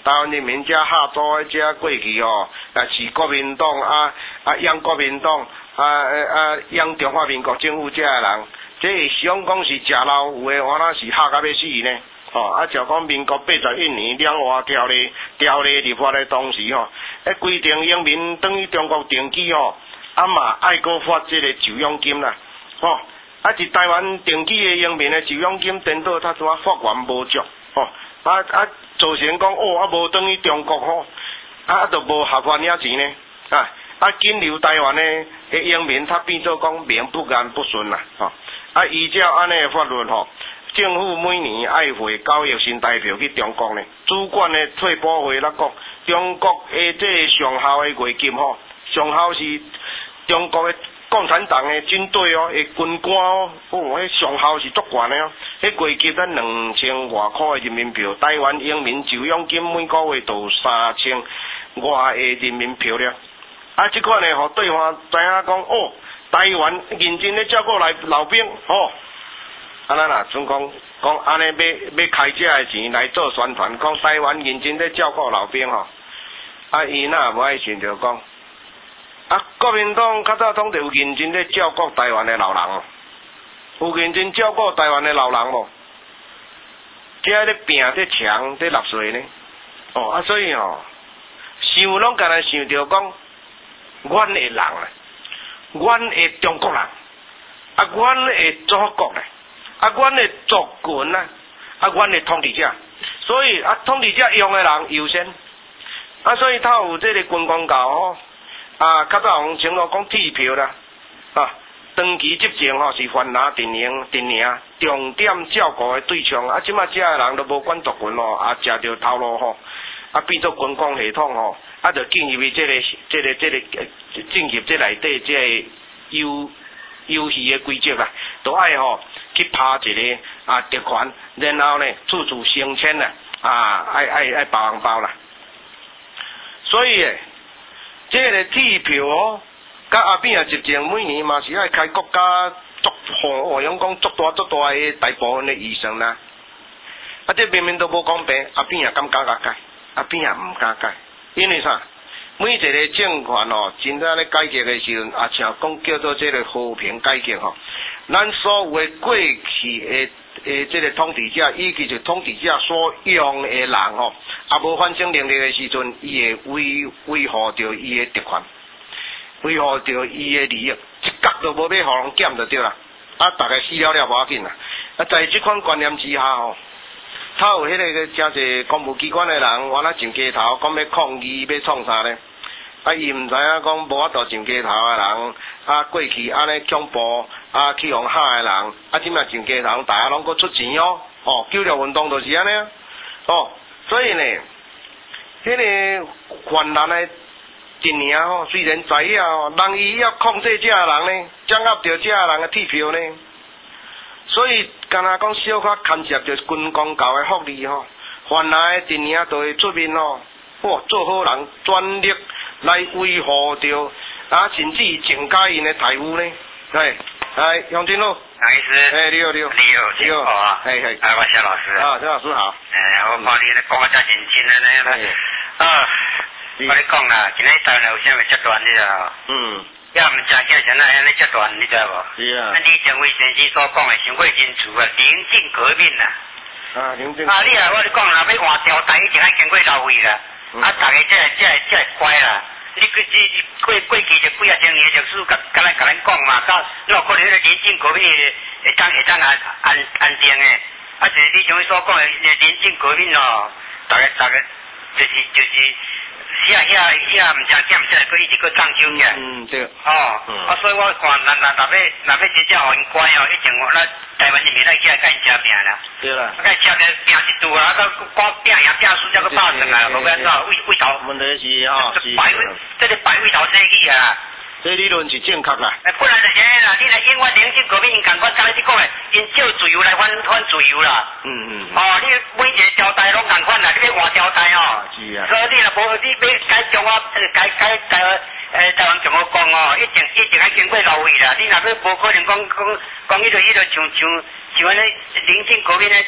台湾人民遮下组遮过去吼，啊是国民党啊啊养国民党啊啊养中华民国政府遮个人，这想讲是食老有诶，我那是吓到要死呢。哦，啊，就讲民国八十一年两岸条例条例立法诶当时吼，迄规定英民等于中国定居吼，啊嘛爱搁发即个就养金啦，吼，啊伫台湾定居诶英民诶就养金颠倒他怎啊法源无足，吼，啊啊造成讲哦啊无等于中国吼，啊都无合法领钱呢，啊啊紧留台湾诶诶英民，他变做讲名不言不顺啦，吼，啊依照安尼诶法律吼。政府每年爱汇九亿新台票去中国呢，主管的退保会来讲，中国的这上校的月金吼，上校是中国的共产党的军队哦，的军官哦，哦，迄上校是足悬的哦，迄月金咱两千外块的人民币，台湾英民就养金每个月都三千外的人民币了，啊，即款呢，互对方知影讲哦，台湾认真咧照顾来老兵哦。啊，咱若总讲讲安尼要要开这个钱来做宣传，讲台湾认真咧照顾老兵吼。啊，伊若无爱想着讲，啊，国民党较早统治有认真咧照顾台湾的老人哦，有认真照顾台湾的老人无？遮咧拼咧强咧纳税呢？哦，啊，所以吼，想拢干来想着讲，阮的人啊，阮的中国人，啊，阮的祖国咧。啊，阮的族群啊，啊，阮的统治者，所以啊，统治者用的人优先，啊，所以他有这个军官教吼，啊，较早用称作讲铁票啦，啊，长期执政吼是泛蓝阵营阵营，重点照顾的对象，啊，即马遮个人都无管族群吼，啊，食着头路吼，啊，变做军工系统吼，啊，就进入去这个这个这个进入这内底这个游游戏的规则啦，都爱吼。去拍一个啊特权，然后呢处处升迁啦，啊爱爱爱包红包啦。所以诶，这个铁票哦，甲阿扁啊执政每年嘛是爱开国家足吼，我用讲足大足大诶大部分诶预算啦。啊，这明明都无公平，阿扁也敢敢甲改，阿扁也毋敢改，因为啥？每一个政权哦，真正咧改革诶时阵，啊像讲叫做这个和平改革吼。咱所有的过去的诶，这个统治者，以及就统治者所用的人吼，啊无反省能力的时阵，伊会维维护着伊的特权，维护着伊的利益，一角都无要互人减就对啦。啊，大概死了了无要紧啦。啊，在即款观念之下吼，他有迄个真侪公务机关的人，我那上街头讲要抗议要创啥呢？啊，伊毋知影讲无法度上街头的人，啊过去安尼恐怖。啊，去用吓的人，啊，即卖上街头，大家拢搁出钱哦，哦，九六运动就是安尼啊，哦，所以呢，迄、那个泛蓝的阵营吼，虽然知影哦，人伊要控制这人呢，掌握着这人的铁票呢，所以敢若讲小可牵涉着军公教的福利吼，泛蓝的阵营就会出面哦，哇，做好人，专力来维护着，啊，甚至增加因的财务呢，係。哎，杨金路， 杨医师， 哎，你好，你好， 你好，你好啊， 哎哎， 哎，我肖老师， 啊，肖老师好， 哎，我看你咧讲啊，真认真啊，呢，啊，我咧讲啦，今日台湾有啥物集团你知道？嗯，也毋知叫啥那安尼集团你知无？是啊，啊，李正伟先生所讲的上过真厝啊，临近革命啦，啊，临近，啊，你啊，我咧讲啦，要换朝代已经爱经过老位啦，啊，大家这这这乖啦。你过这过过去就几啊千年历史，甲甲咱甲咱讲嘛，到那可能迄个临近革命会当会当安安安定诶，啊，就是你像你所讲诶，临近革命哦，大家大家就是就是遐遐遐毋知减下来，佫一直佫涨上嘅。嗯，对。哦，嗯、啊，所以我看，若若若要若要真正互因乖哦，一定我咱台湾人民来起来甲因吃拼啦。对啦。啊，甲因吃拼拼一度啊，到光拼赢拼输才佫拍算啊，无要怎为为头？问题是吼，是百位，这个百位头生意啊。这理论是正确啦。诶，本来就是安尼啦，你来永远临近革命，因共款刚才你讲诶，因借自由来换换自由啦。嗯嗯。哦，你每一个朝代拢共款啦，你要换朝代哦。是啊。所以你若无你要改中华，改改改诶，台湾怎么讲哦？一定一定爱经过老位啦。你若要无可能讲讲讲迄个迄个像像像安尼临近革命诶，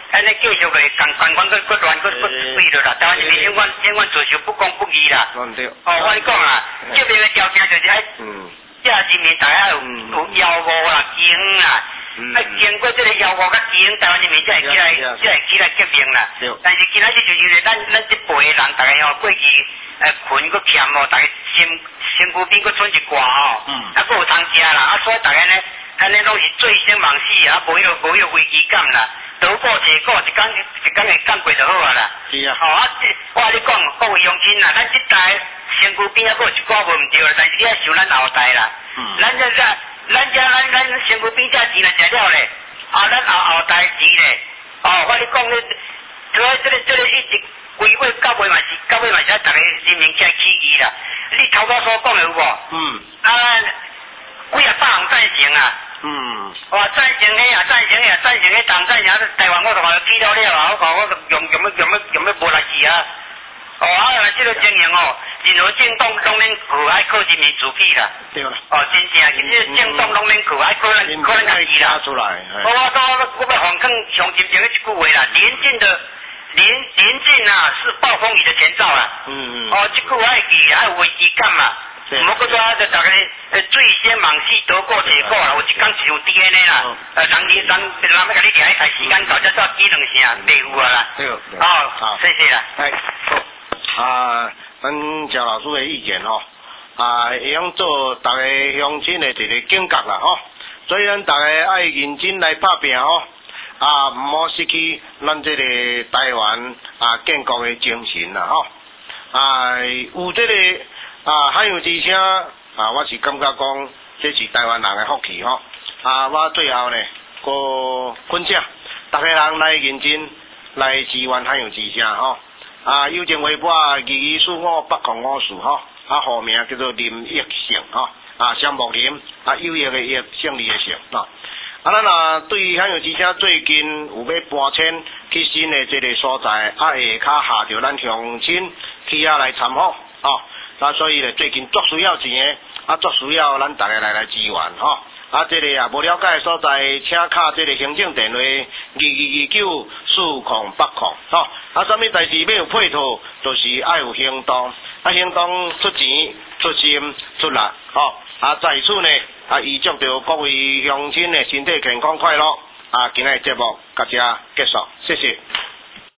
安尼继续来共官官搁搁乱搁搁对落啦，台湾人民永远永远做事不公不义啦。 嗯对。 哦，我跟你讲啊，这边的条件就是爱， 嗯， 这人民大家有有要务啦、经啦，啊经过这个要务甲经，台湾人民才会起来，才会起来革命啦。但是今仔日就是咱咱这辈的人，大家哦过去呃困搁欠哦，大家身身躯边搁存一挂哦，啊搁有通食啦，啊所以大家呢，安尼拢是醉生梦死啊，无迄个无迄个危机感啦。得过且过，一工一工会干过就好啊啦。是啊。哦啊，我甲你讲，各位乡亲啦，咱这代身躯边啊，搁有一寡无毋对啦，但是你要想咱后代啦。嗯。咱这咱咱这咱咱身躯边这钱来食了咧，啊，咱后后代钱咧，哦，我甲你讲咧，所以这个这个一直规划到尾嘛是到尾嘛是大家人民起来起义啦。你头拄所讲的有无？嗯。啊，几啊百人赞成啊。嗯，哇，赞成的啊，赞成的啊，赞成的党赞成，台湾我就话去了了啊，我讲我用用要用要用要无力气啊。哦，啊，这个经营哦，任何政党拢免靠爱靠人民自己啦。对啦。哦，真正，其实政党拢免靠爱靠咱靠咱家己啦。出来。我我我我要反抗上真正的一句话啦，临近的临临近啊是暴风雨的前兆啦。嗯嗯。哦，这句话爱记，爱有危机感嘛。唔好搁说就大家呃醉生梦死，得过且过啦，有一天是有 D N A 啦，呃，人人人人要甲你掠一台时间到，才做几两声白有啊啦。对。哦，好，谢谢啦。哎， 好，啊，咱赵老师的意见吼，啊，会用做大家乡亲的一个警觉啦吼，所以咱大家爱认真来打拼吼，啊，唔好失去咱这个台湾啊建国的精神啦吼，啊，有这个。啊，汉有之声啊，我是感觉讲，这是台湾人的福气吼。啊，我最后呢，个分享，大家人来认真来支援汉有之声吼。啊，有情微博二二四五八零五四吼，啊，户名叫做林益胜吼，啊，项目林，啊，有益的益，胜利的胜吼。啊，咱啊对于汉有之声最近有要搬迁去新的这个所在，啊，下骹下着咱乡亲去遐来参访吼。啊，所以咧最近足需要钱诶，啊足需要咱大家来来支援吼。啊，这个啊无了解的所在，请敲这个行政电话二二二九四零八零吼。啊，啥物代志要有配套，就是爱有行动，啊行动出钱、出心、出力吼。啊，在此呢，啊预祝着各位乡亲的身体健康快乐。啊，今日节目到这结束，谢谢。